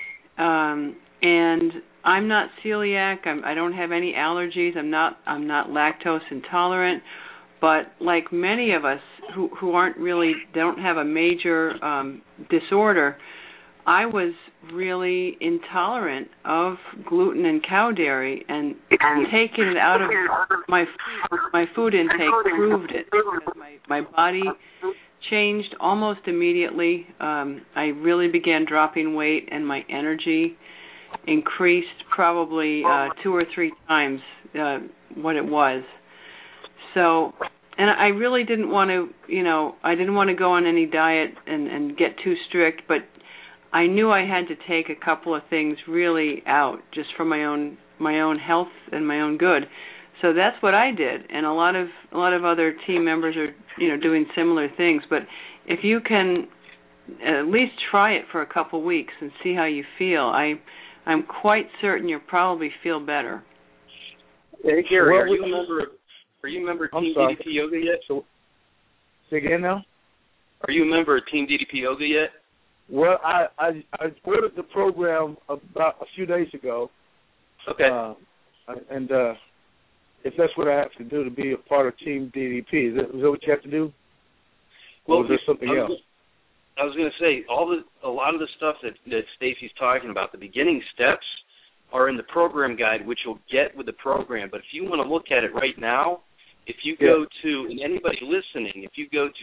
And I'm not celiac. I don't have any allergies. I'm not lactose intolerant. But like many of us who aren't really, they don't have a major disorder, I was really intolerant of gluten and cow dairy, and taking it out of my food intake proved it. My body changed almost immediately. I really began dropping weight, and my energy increased probably 2 or 3 times what it was. So, and I really didn't want to, I didn't want to go on any diet and get too strict, but I knew I had to take a couple of things really out just for my own health and my own good. So that's what I did, and a lot of other team members are doing similar things. But if you can at least try it for a couple weeks and see how you feel, I'm quite certain you'll probably feel better. Hey Gary, are you a member of Team DDP Yoga yet? Say again now? Are you a member of Team DDP Yoga yet? Well, I ordered the program about a few days ago. Okay. And if that's what I have to do to be a part of Team DDP, is that what you have to do? Well, or is there something else? I was going to say, a lot of the stuff that Stacy's talking about, the beginning steps, are in the program guide, which you'll get with the program. But if you want to look at it right now, if you go to, and anybody listening, if you go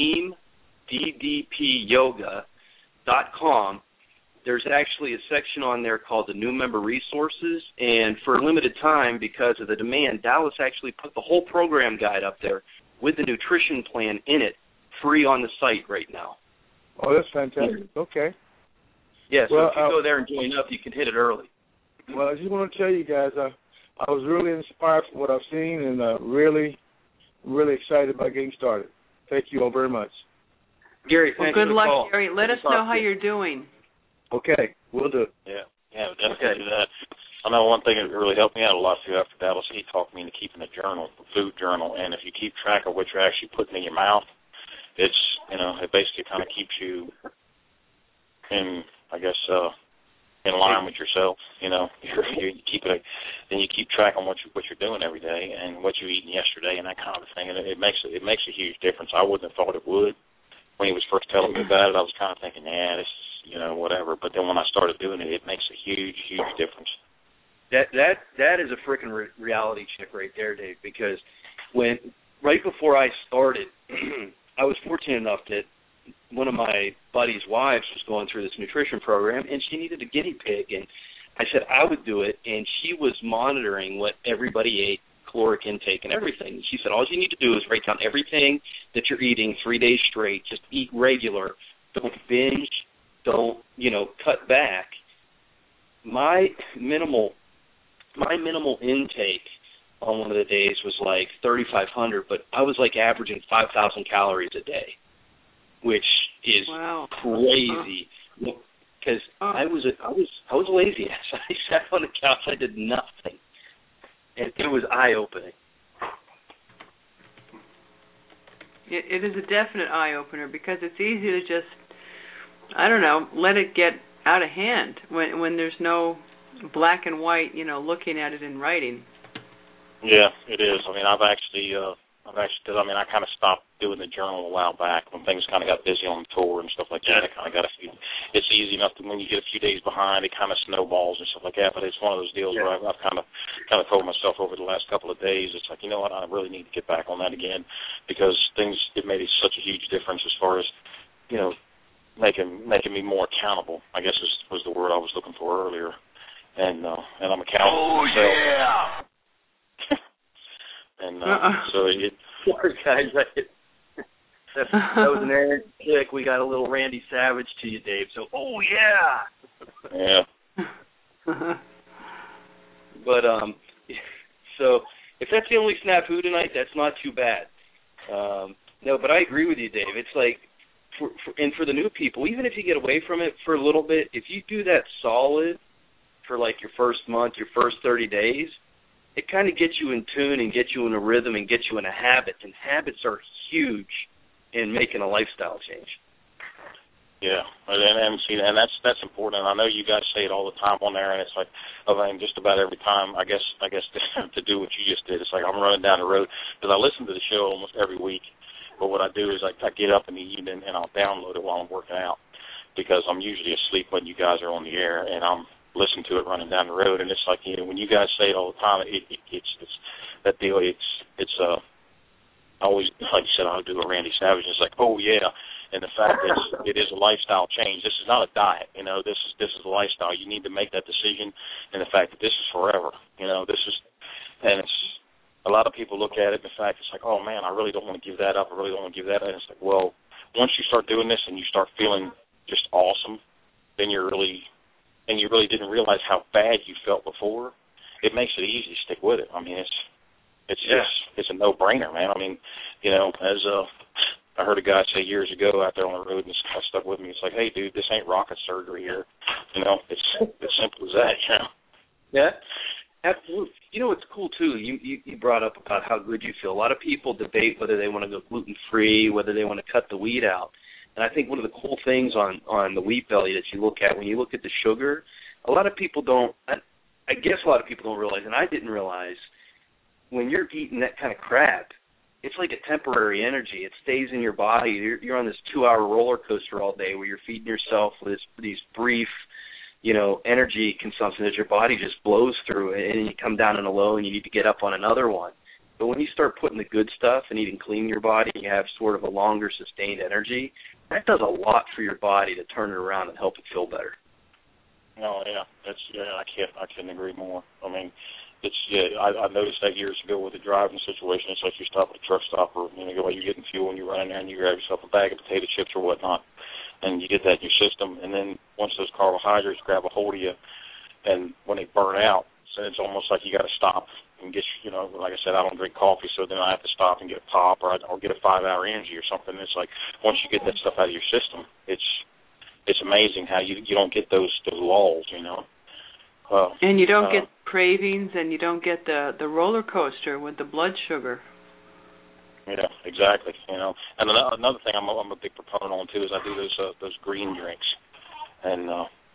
to teamddpyoga.com, there's actually a section on there called the New Member Resources, and for a limited time, because of the demand, Dallas actually put the whole program guide up there with the nutrition plan in it, free on the site right now. Oh, that's fantastic. Okay. Yeah, so if you go there and join up, you can hit it early. Well, I just want to tell you guys, I was really inspired from what I've seen, and really, really excited about getting started. Thank you all very much. Gary, well, good luck, Gary. Let us know how you're doing. Okay, we'll do it. Yeah, definitely do that. I know one thing that really helped me out a lot too after Dallas, he talked me into keeping a journal, a food journal, and if you keep track of what you're actually putting in your mouth, it's, it basically kind of keeps you in, I guess, in line with yourself. You keep it, then you keep track on what you're doing every day and what you eating yesterday and that kind of thing, and it makes a huge difference. I wouldn't have thought it would. When he was first telling me about it, I was kind of thinking, this is, whatever. But then when I started doing it, it makes a huge, huge difference. That is a freaking reality check right there, Dave, because right before I started, I was fortunate enough that one of my buddy's wives was going through this nutrition program, and she needed a guinea pig, and I said I would do it, and she was monitoring what everybody ate, caloric intake and everything. She said, all you need to do is write down everything that you're eating 3 days straight. Just eat regular. Don't binge. Don't, cut back. My minimal intake on one of the days was like 3,500, but I was like averaging 5,000 calories a day, which is crazy. Because I was lazy. I sat on the couch. I did nothing, and it was eye-opening. It is a definite eye-opener because it's easy to just, I don't know, let it get out of hand when there's no black and white, looking at it in writing. Yeah, it is. I mean, I kind of stopped doing the journal a while back when things kind of got busy on the tour and stuff like that. I kind of got it's easy enough to, when you get a few days behind, it kind of snowballs and stuff like that. But it's one of those deals where I've kind of told myself over the last couple of days, it's like, you know what, I really need to get back on that again because it made such a huge difference as far as, making me more accountable, I guess was the word I was looking for earlier. And I'm accountable for myself. Yeah. And so it. Sorry, guys. That was an Aaron kick. We got a little Randy Savage to you, Dave. So, Yeah. But so if that's the only snafu tonight, that's not too bad. No, but I agree with you, Dave. It's like, for the new people, even if you get away from it for a little bit, if you do that solid for like your first month, your first 30 days, it kind of gets you in tune and gets you in a rhythm and gets you in a habit. And habits are huge in making a lifestyle change. Yeah, and that's important. And I know you guys say it all the time on there, and it's like, just about every time, I guess to do what you just did. It's like I'm running down the road because I listen to the show almost every week. But what I do is I get up in the evening and I'll download it while I'm working out because I'm usually asleep when you guys are on the air, and I'm listening to it running down the road. And it's like, when you guys say it all the time, it's that deal. It's always, like you said, I'll do a Randy Savage. It's like, and the fact that it is a lifestyle change. This is not a diet. This is a lifestyle. You need to make that decision, and the fact that this is forever. And it's. A lot of people look at it, the fact it's like, oh, man, I really don't want to give that up. I really don't want to give that up. And it's like, well, once you start doing this and you start feeling just awesome, then you really didn't realize how bad you felt before. It makes it easy to stick with it. I mean, it's a no-brainer, man. I mean, as I heard a guy say years ago out there on the road, and it's kind of stuck with me. It's like, hey, dude, this ain't rocket surgery here. It's as simple as that, Yeah. Absolutely. What's cool, too, you brought up about how good you feel. A lot of people debate whether they want to go gluten-free, whether they want to cut the wheat out. And I think one of the cool things on the wheat belly that you look at, when you look at the sugar, a lot of people don't, I guess a lot of people don't realize, and I didn't realize, when you're eating that kind of crap, it's like a temporary energy. It stays in your body. You're on this 2-hour roller coaster all day where you're feeding yourself with these brief energy consumption that your body just blows through, and then you come down in a low and you need to get up on another one. But when you start putting the good stuff and eating clean in your body, you have sort of a longer sustained energy. That does a lot for your body to turn it around and help it feel better. Oh, yeah. I couldn't agree more. I mean, I noticed that years ago with the driving situation. It's like you stop at a truck stop or while you're getting fuel and you run in there and you grab yourself a bag of potato chips or whatnot, and you get that in your system. And then once those carbohydrates grab a hold of you, and when they burn out, so it's almost like you got to stop and get, like I said, I don't drink coffee, so then I have to stop and get a pop or get a 5-hour energy or something. It's like once you get that stuff out of your system, it's amazing how you don't get those lulls, and you don't get cravings, and you don't get the roller coaster with the blood sugar. Yeah, exactly. And another thing I'm a big proponent on too is I do those green drinks, and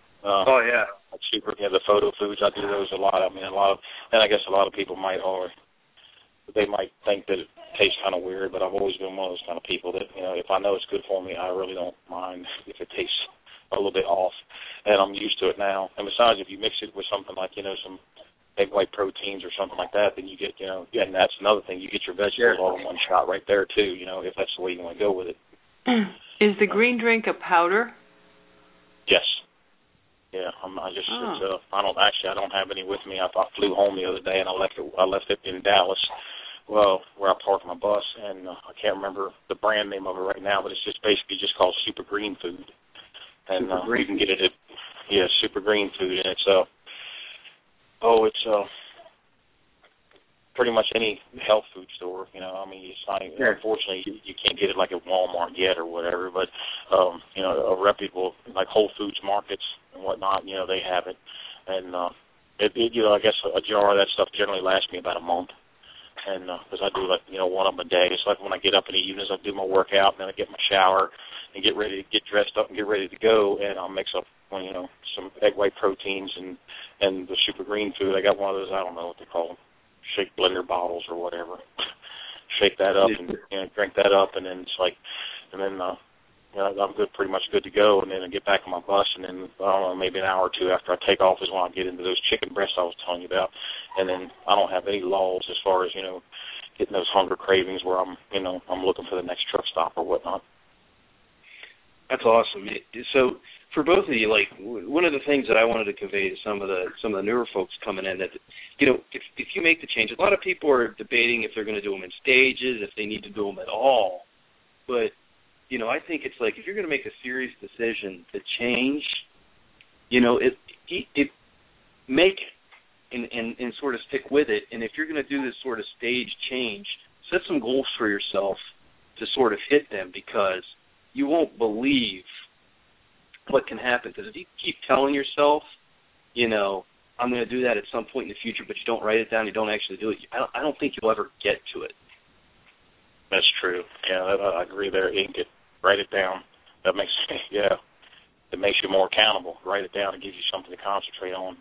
like the photo foods. I do those a lot. I mean, and I guess a lot of people might think that it tastes kind of weird, but I've always been one of those kind of people that if I know it's good for me, I really don't mind if it tastes a little bit off, and I'm used to it now. And besides, if you mix it with something like some egg white proteins or something like that, then you get, and that's another thing, you get your vegetables all in one shot right there too, if that's the way you want to go with it. Is the green drink a powder? Yes. Yeah, I don't have any with me. I flew home the other day and I left it in Dallas, well, where I parked my bus, and I can't remember the brand name of it right now, but it's just basically just called Super Green Food, and you can get it at Super Green Food, and it's pretty much any health food store. You know, I mean, it's not. Unfortunately, you can't get it like at Walmart yet or whatever, but you know, a reputable like Whole Foods markets and whatnot, you know, they have it, and you know, I guess a jar of that stuff generally lasts me about a month. And because I do like, you know, one of them a day. It's like when I get up in the evenings, I do my workout, and then I get my shower and get ready to get dressed up and get ready to go, and I'll mix up, you know, some egg white proteins and the Super Green Food. I got one of those, I don't know what they call them, shake blender bottles or whatever. Shake that up and, you know, drink that up, and then it's like, and then you know, I'm pretty much good to go, and then I get back on my bus, and then, I don't know, maybe an hour or two after I take off is when I get into those chicken breasts I was telling you about, and then I don't have any lulls as far as, you know, getting those hunger cravings where I'm looking for the next truck stop or whatnot. That's awesome. So for both of you, like, one of the things that I wanted to convey to some of the newer folks coming in, that, you know, if you make the change, a lot of people are debating if they're going to do them in stages, if they need to do them at all, but you know, I think it's like if you're going to make a serious decision to change, you know, make it and sort of stick with it. And if you're going to do this sort of stage change, set some goals for yourself to sort of hit them, because you won't believe what can happen. Because if you keep telling yourself, you know, I'm going to do that at some point in the future, but you don't write it down, you don't actually do it, I don't think you'll ever get to it. That's true. Yeah, I agree there. You can write it down. That makes it makes you more accountable. Write it down and gives you something to concentrate on.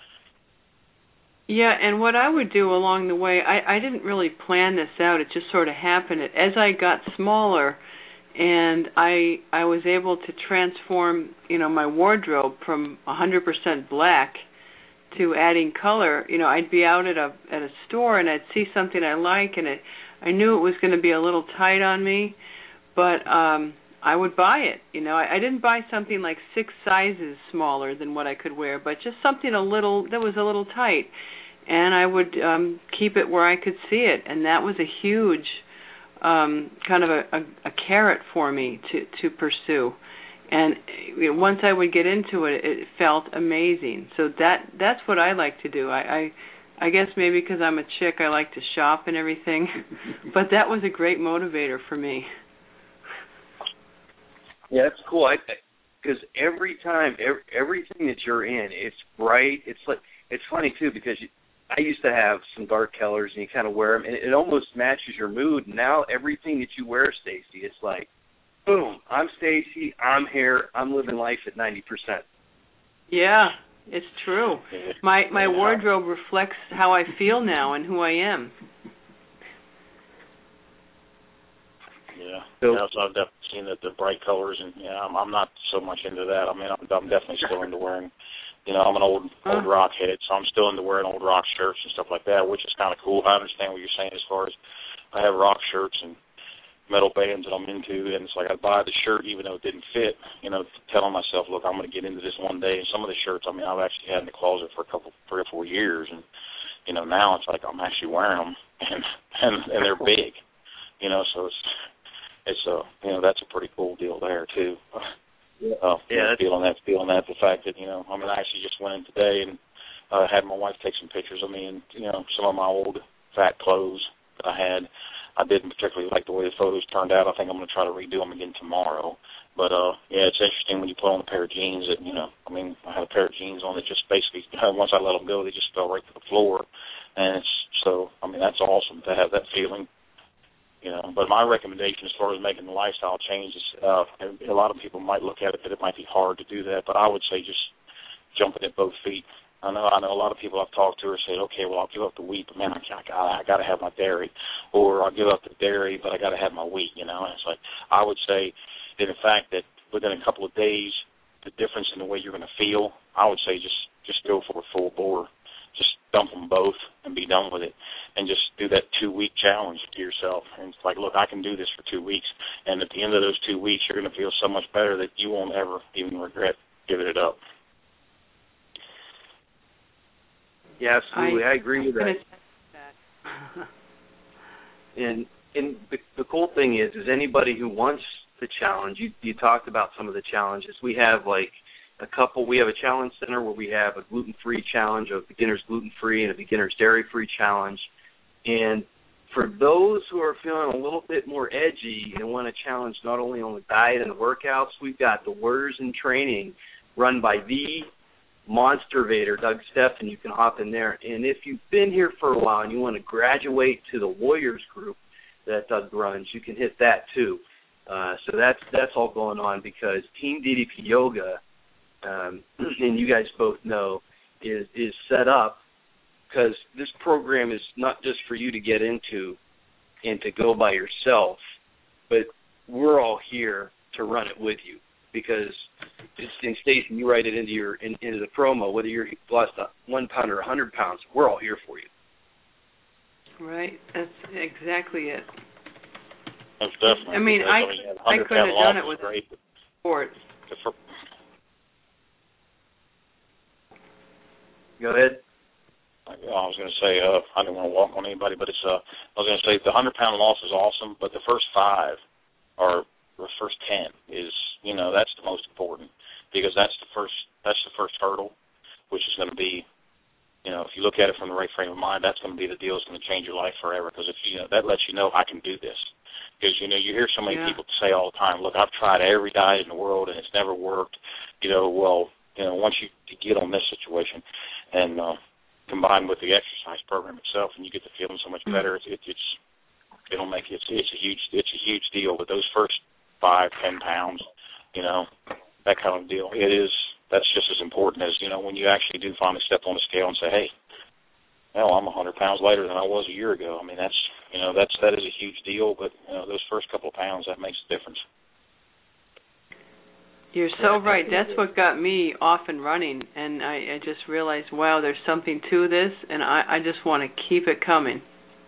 Yeah, and what I would do along the way, I didn't really plan this out. It just sort of happened. As I got smaller, and I was able to transform, you know, my wardrobe from 100% black to adding color. You know, I'd be out at a store and I'd see something I like, and I knew it was going to be a little tight on me, but I would buy it. You know, I didn't buy something like 6 sizes smaller than what I could wear, but just something that was a little tight, and I would keep it where I could see it, and that was a huge kind of a carrot for me to pursue. And once I would get into it, it felt amazing. So that's what I like to do. I guess maybe because I'm a chick, I like to shop and everything, but that was a great motivator for me. Yeah, that's cool. Because every time, everything that you're in, it's bright. It's like, it's funny too, because I used to have some dark colors, and you kind of wear them, and it almost matches your mood. Now everything that you wear, Stacy, it's like, boom, I'm Stacy, I'm here, I'm living life at 90%. Yeah, it's true. My wardrobe reflects how I feel now and who I am. Yeah, so I've definitely seen the bright colors, and I'm not so much into that. I mean, I'm definitely still into wearing, you know, I'm an old rock head, so I'm still into wearing old rock shirts and stuff like that, which is kind of cool. I understand what you're saying as far as I have rock shirts and metal bands that I'm into, and it's like I buy the shirt even though it didn't fit, you know, telling myself, look, I'm going to get into this one day. And some of the shirts, I mean, I've actually had in the closet for 3 or 4 years, and, you know, now it's like I'm actually wearing them, and they're big, you know, so it's you know, that's a pretty cool deal there too. Feeling that, the fact that, you know, I mean, I actually just went in today and had my wife take some pictures of me, and, you know, some of my old fat clothes that I had. I didn't particularly like the way the photos turned out. I think I'm going to try to redo them again tomorrow. But, yeah, it's interesting when you put on a pair of jeans that, you know, I mean, I had a pair of jeans on that just basically, once I let them go, they just fell right to the floor. And it's so, I mean, that's awesome to have that feeling. You know, but my recommendation as far as making the lifestyle change is, a lot of people might look at it that it might be hard to do that, but I would say just jumping at both feet. I know a lot of people I've talked to are saying, okay, well, I'll give up the wheat, but man, I got to have my dairy, or I'll give up the dairy, but I got to have my wheat. You know, and it's like I would say that in fact that within a couple of days, the difference in the way you're going to feel, I would say just go for a full bore. Just dump them both and be done with it, and just do that 2-week challenge to yourself. And it's like, look, I can do this for 2 weeks, and at the end of those 2 weeks, you're going to feel so much better that you won't ever even regret giving it up. Yeah, absolutely. I agree with that. And the cool thing is anybody who wants the challenge, you talked about some of the challenges. We have like we have a challenge center where we have a gluten-free challenge, a beginner's gluten-free and a beginner's dairy-free challenge. And for those who are feeling a little bit more edgy and want to challenge not only on the diet and the workouts, we've got the Warriors in Training run by the Monster Vader, Doug Steffen. You can hop in there. And if you've been here for a while and you want to graduate to the Warriors group that Doug runs, you can hit that too. So that's all going on because Team DDP Yoga, and you guys both know, is set up because this program is not just for you to get into and to go by yourself, but we're all here to run it with you because, and Stacy, you write it into the promo, whether you're lost 1 pound or 100 pounds, we're all here for you. Right, that's exactly it. That's definitely. I mean, I couldn't have done it with sport. Go ahead. I was going to say, I didn't want to walk on anybody, but I was going to say the 100-pound loss is awesome, but the first 5 or the first 10 is, that's the most important because that's the first hurdle, which is going to be, if you look at it from the right frame of mind, that's going to be the deal that's going to change your life forever because if that lets you know I can do this. Because, you hear so many people say all the time, look, I've tried every diet in the world and it's never worked. Once you get on this situation and combined with the exercise program itself and you get to feeling so much better, it's a huge deal. But those first 5-10 pounds, that kind of deal, that's just as important as, when you actually do finally step on the scale and say, hey, I'm 100 pounds lighter than I was a year ago. I mean, that is a huge deal, but those first couple of pounds, that makes a difference. You're so right. That's what got me off and running, and I just realized, wow, there's something to this, and I just want to keep it coming.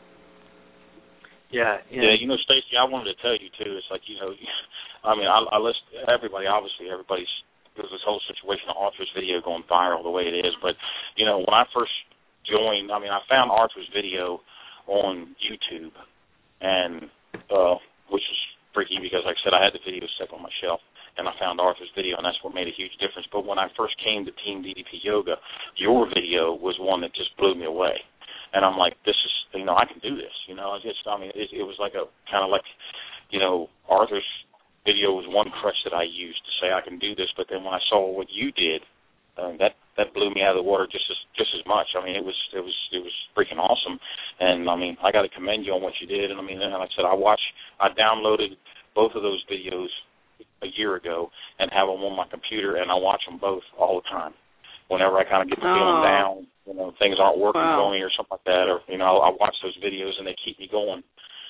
Yeah, Stacy, I wanted to tell you too. It's like I list everybody. Obviously, there's this whole situation of Arthur's video going viral the way it is. But when I first joined, I found Arthur's video on YouTube, and which was freaky because, like I said, I had the video set on my shelf, and I found Arthur's video, and that's what made a huge difference. But when I first came to Team DDP Yoga, your video was one that just blew me away. And I'm like, this is, I can do this. It was like a kind of like, Arthur's video was one crutch that I used to say I can do this. But then when I saw what you did, that blew me out of the water just as much. It was freaking awesome. And I got to commend you on what you did. And like I said, I downloaded both of those videos a year ago and have them on my computer, and I watch them both all the time. Whenever I kind of get the feeling down, things aren't working for me or something like that, or I watch those videos and they keep me going.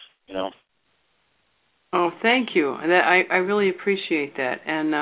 Oh, thank you. I really appreciate that. And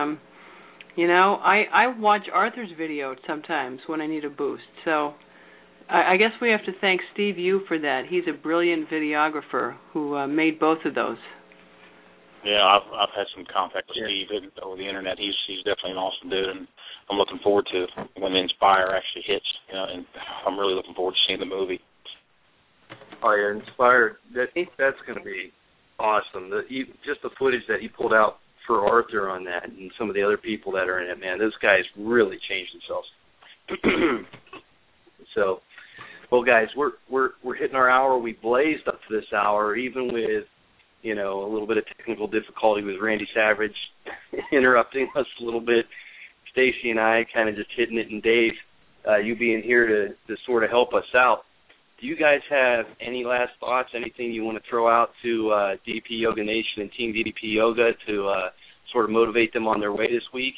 I watch Arthur's video sometimes when I need a boost. So I guess we have to thank Steve Yu for that. He's a brilliant videographer who made both of those. Yeah, I've had some contact with Steve over the internet. He's definitely an awesome dude, and I'm looking forward to when the Inspire actually hits. And I'm really looking forward to seeing the movie. Oh yeah, Inspire. That's going to be awesome. Just the footage that you pulled out for Arthur on that, and some of the other people that are in it. Man, those guys really changed themselves. So, well, guys, we're hitting our hour. We blazed up to this hour, even with a little bit of technical difficulty with Randy Savage interrupting us a little bit. Stacy and I kind of just hitting it, and Dave, you being here to sort of help us out. Do you guys have any last thoughts, anything you want to throw out to DDP Yoga Nation and Team DDP Yoga to sort of motivate them on their way this week?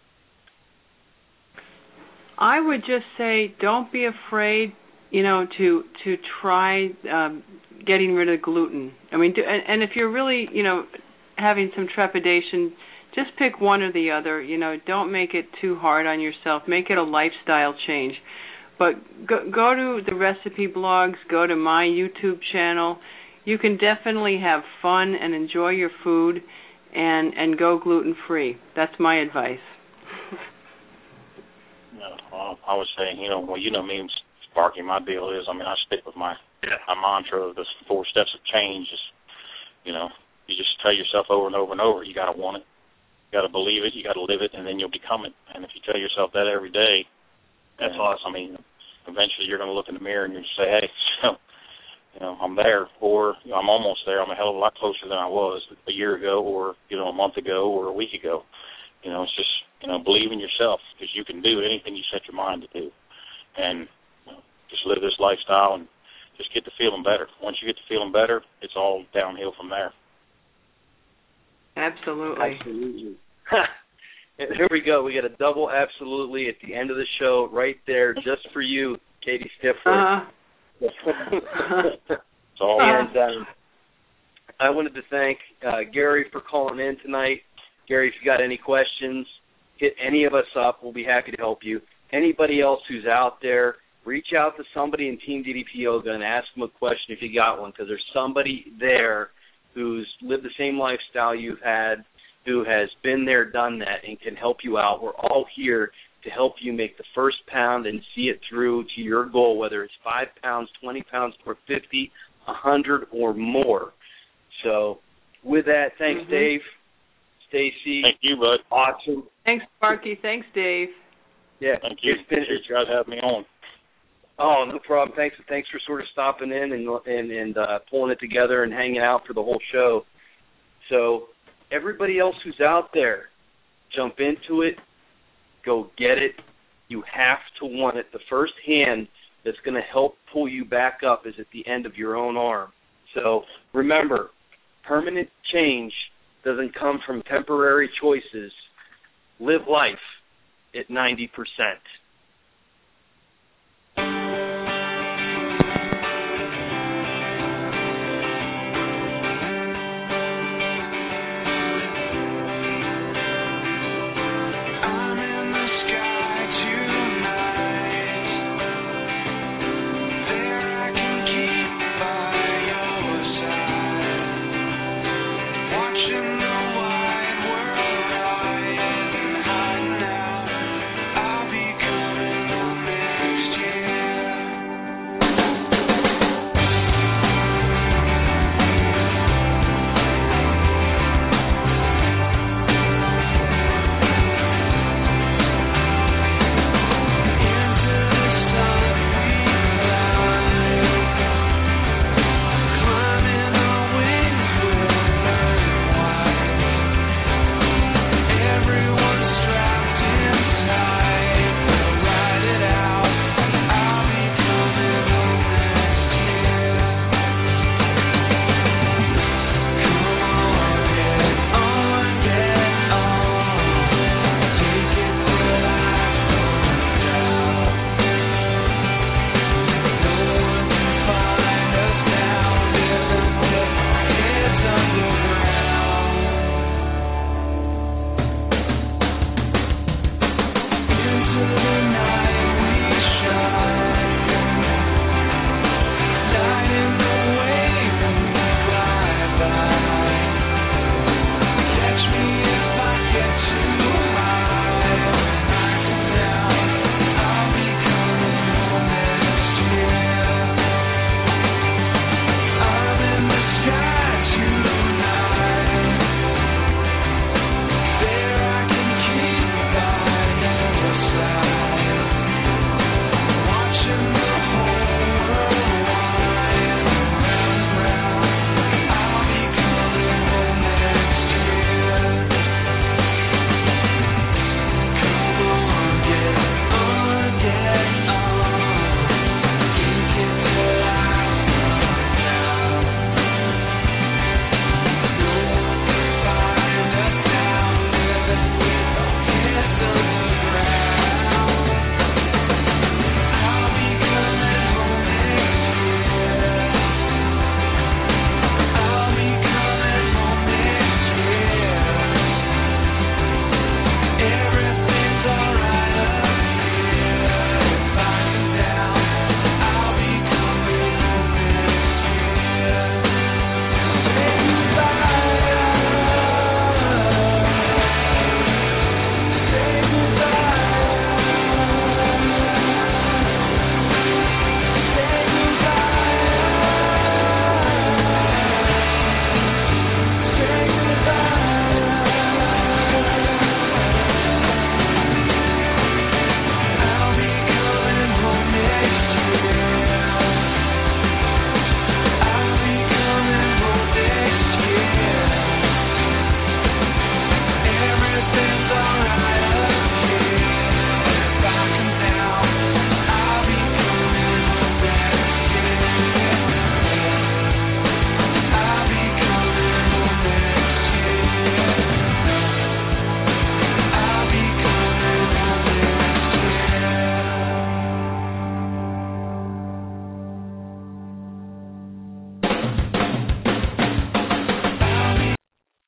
I would just say don't be afraid, to try getting rid of gluten. And if you're really, having some trepidation, just pick one or the other. Don't make it too hard on yourself. Make it a lifestyle change. But go to the recipe blogs, go to my YouTube channel. You can definitely have fun and enjoy your food and go gluten-free. That's my advice. I was saying, me, Sparky, my deal is, I stick with my mantra of the 4 steps of change. Is, you just tell yourself over and over and over, you got to want it, you got to believe it, you got to live it, and then you'll become it. And if you tell yourself that every day, that's awesome. Eventually you're going to look in the mirror and you're going to say, hey, I'm there, or I'm almost there. I'm a hell of a lot closer than I was a year ago, or a month ago, or a week ago. It's just believe in yourself, because you can do anything you set your mind to do, and just live this lifestyle and just get to feeling better. Once you get to feeling better, it's all downhill from there. Absolutely. Here we go. We got a double absolutely at the end of the show, right there, just for you, Katie Stifler. And I wanted to thank Gary for calling in tonight. Gary, if you got any questions, hit any of us up. We'll be happy to help you. Anybody else who's out there, reach out to somebody in Team DDP Yoga and ask them a question if you got one, because there's somebody there who's lived the same lifestyle you've had, who has been there, done that, and can help you out. We're all here to help you make the first pound and see it through to your goal, whether it's 5 pounds, 20 pounds, or 50, 100, or more. So with that, thanks, Dave. Stacy. Thank you, bud. Awesome. Thanks, Sparky. Thanks, Dave. Yeah. Thank you. Appreciate you guys having me on. Oh, no problem. Thanks for sort of stopping in and pulling it together and hanging out for the whole show. So everybody else who's out there, jump into it. Go get it. You have to want it. The first hand that's going to help pull you back up is at the end of your own arm. So remember, permanent change doesn't come from temporary choices. Live life at 90%.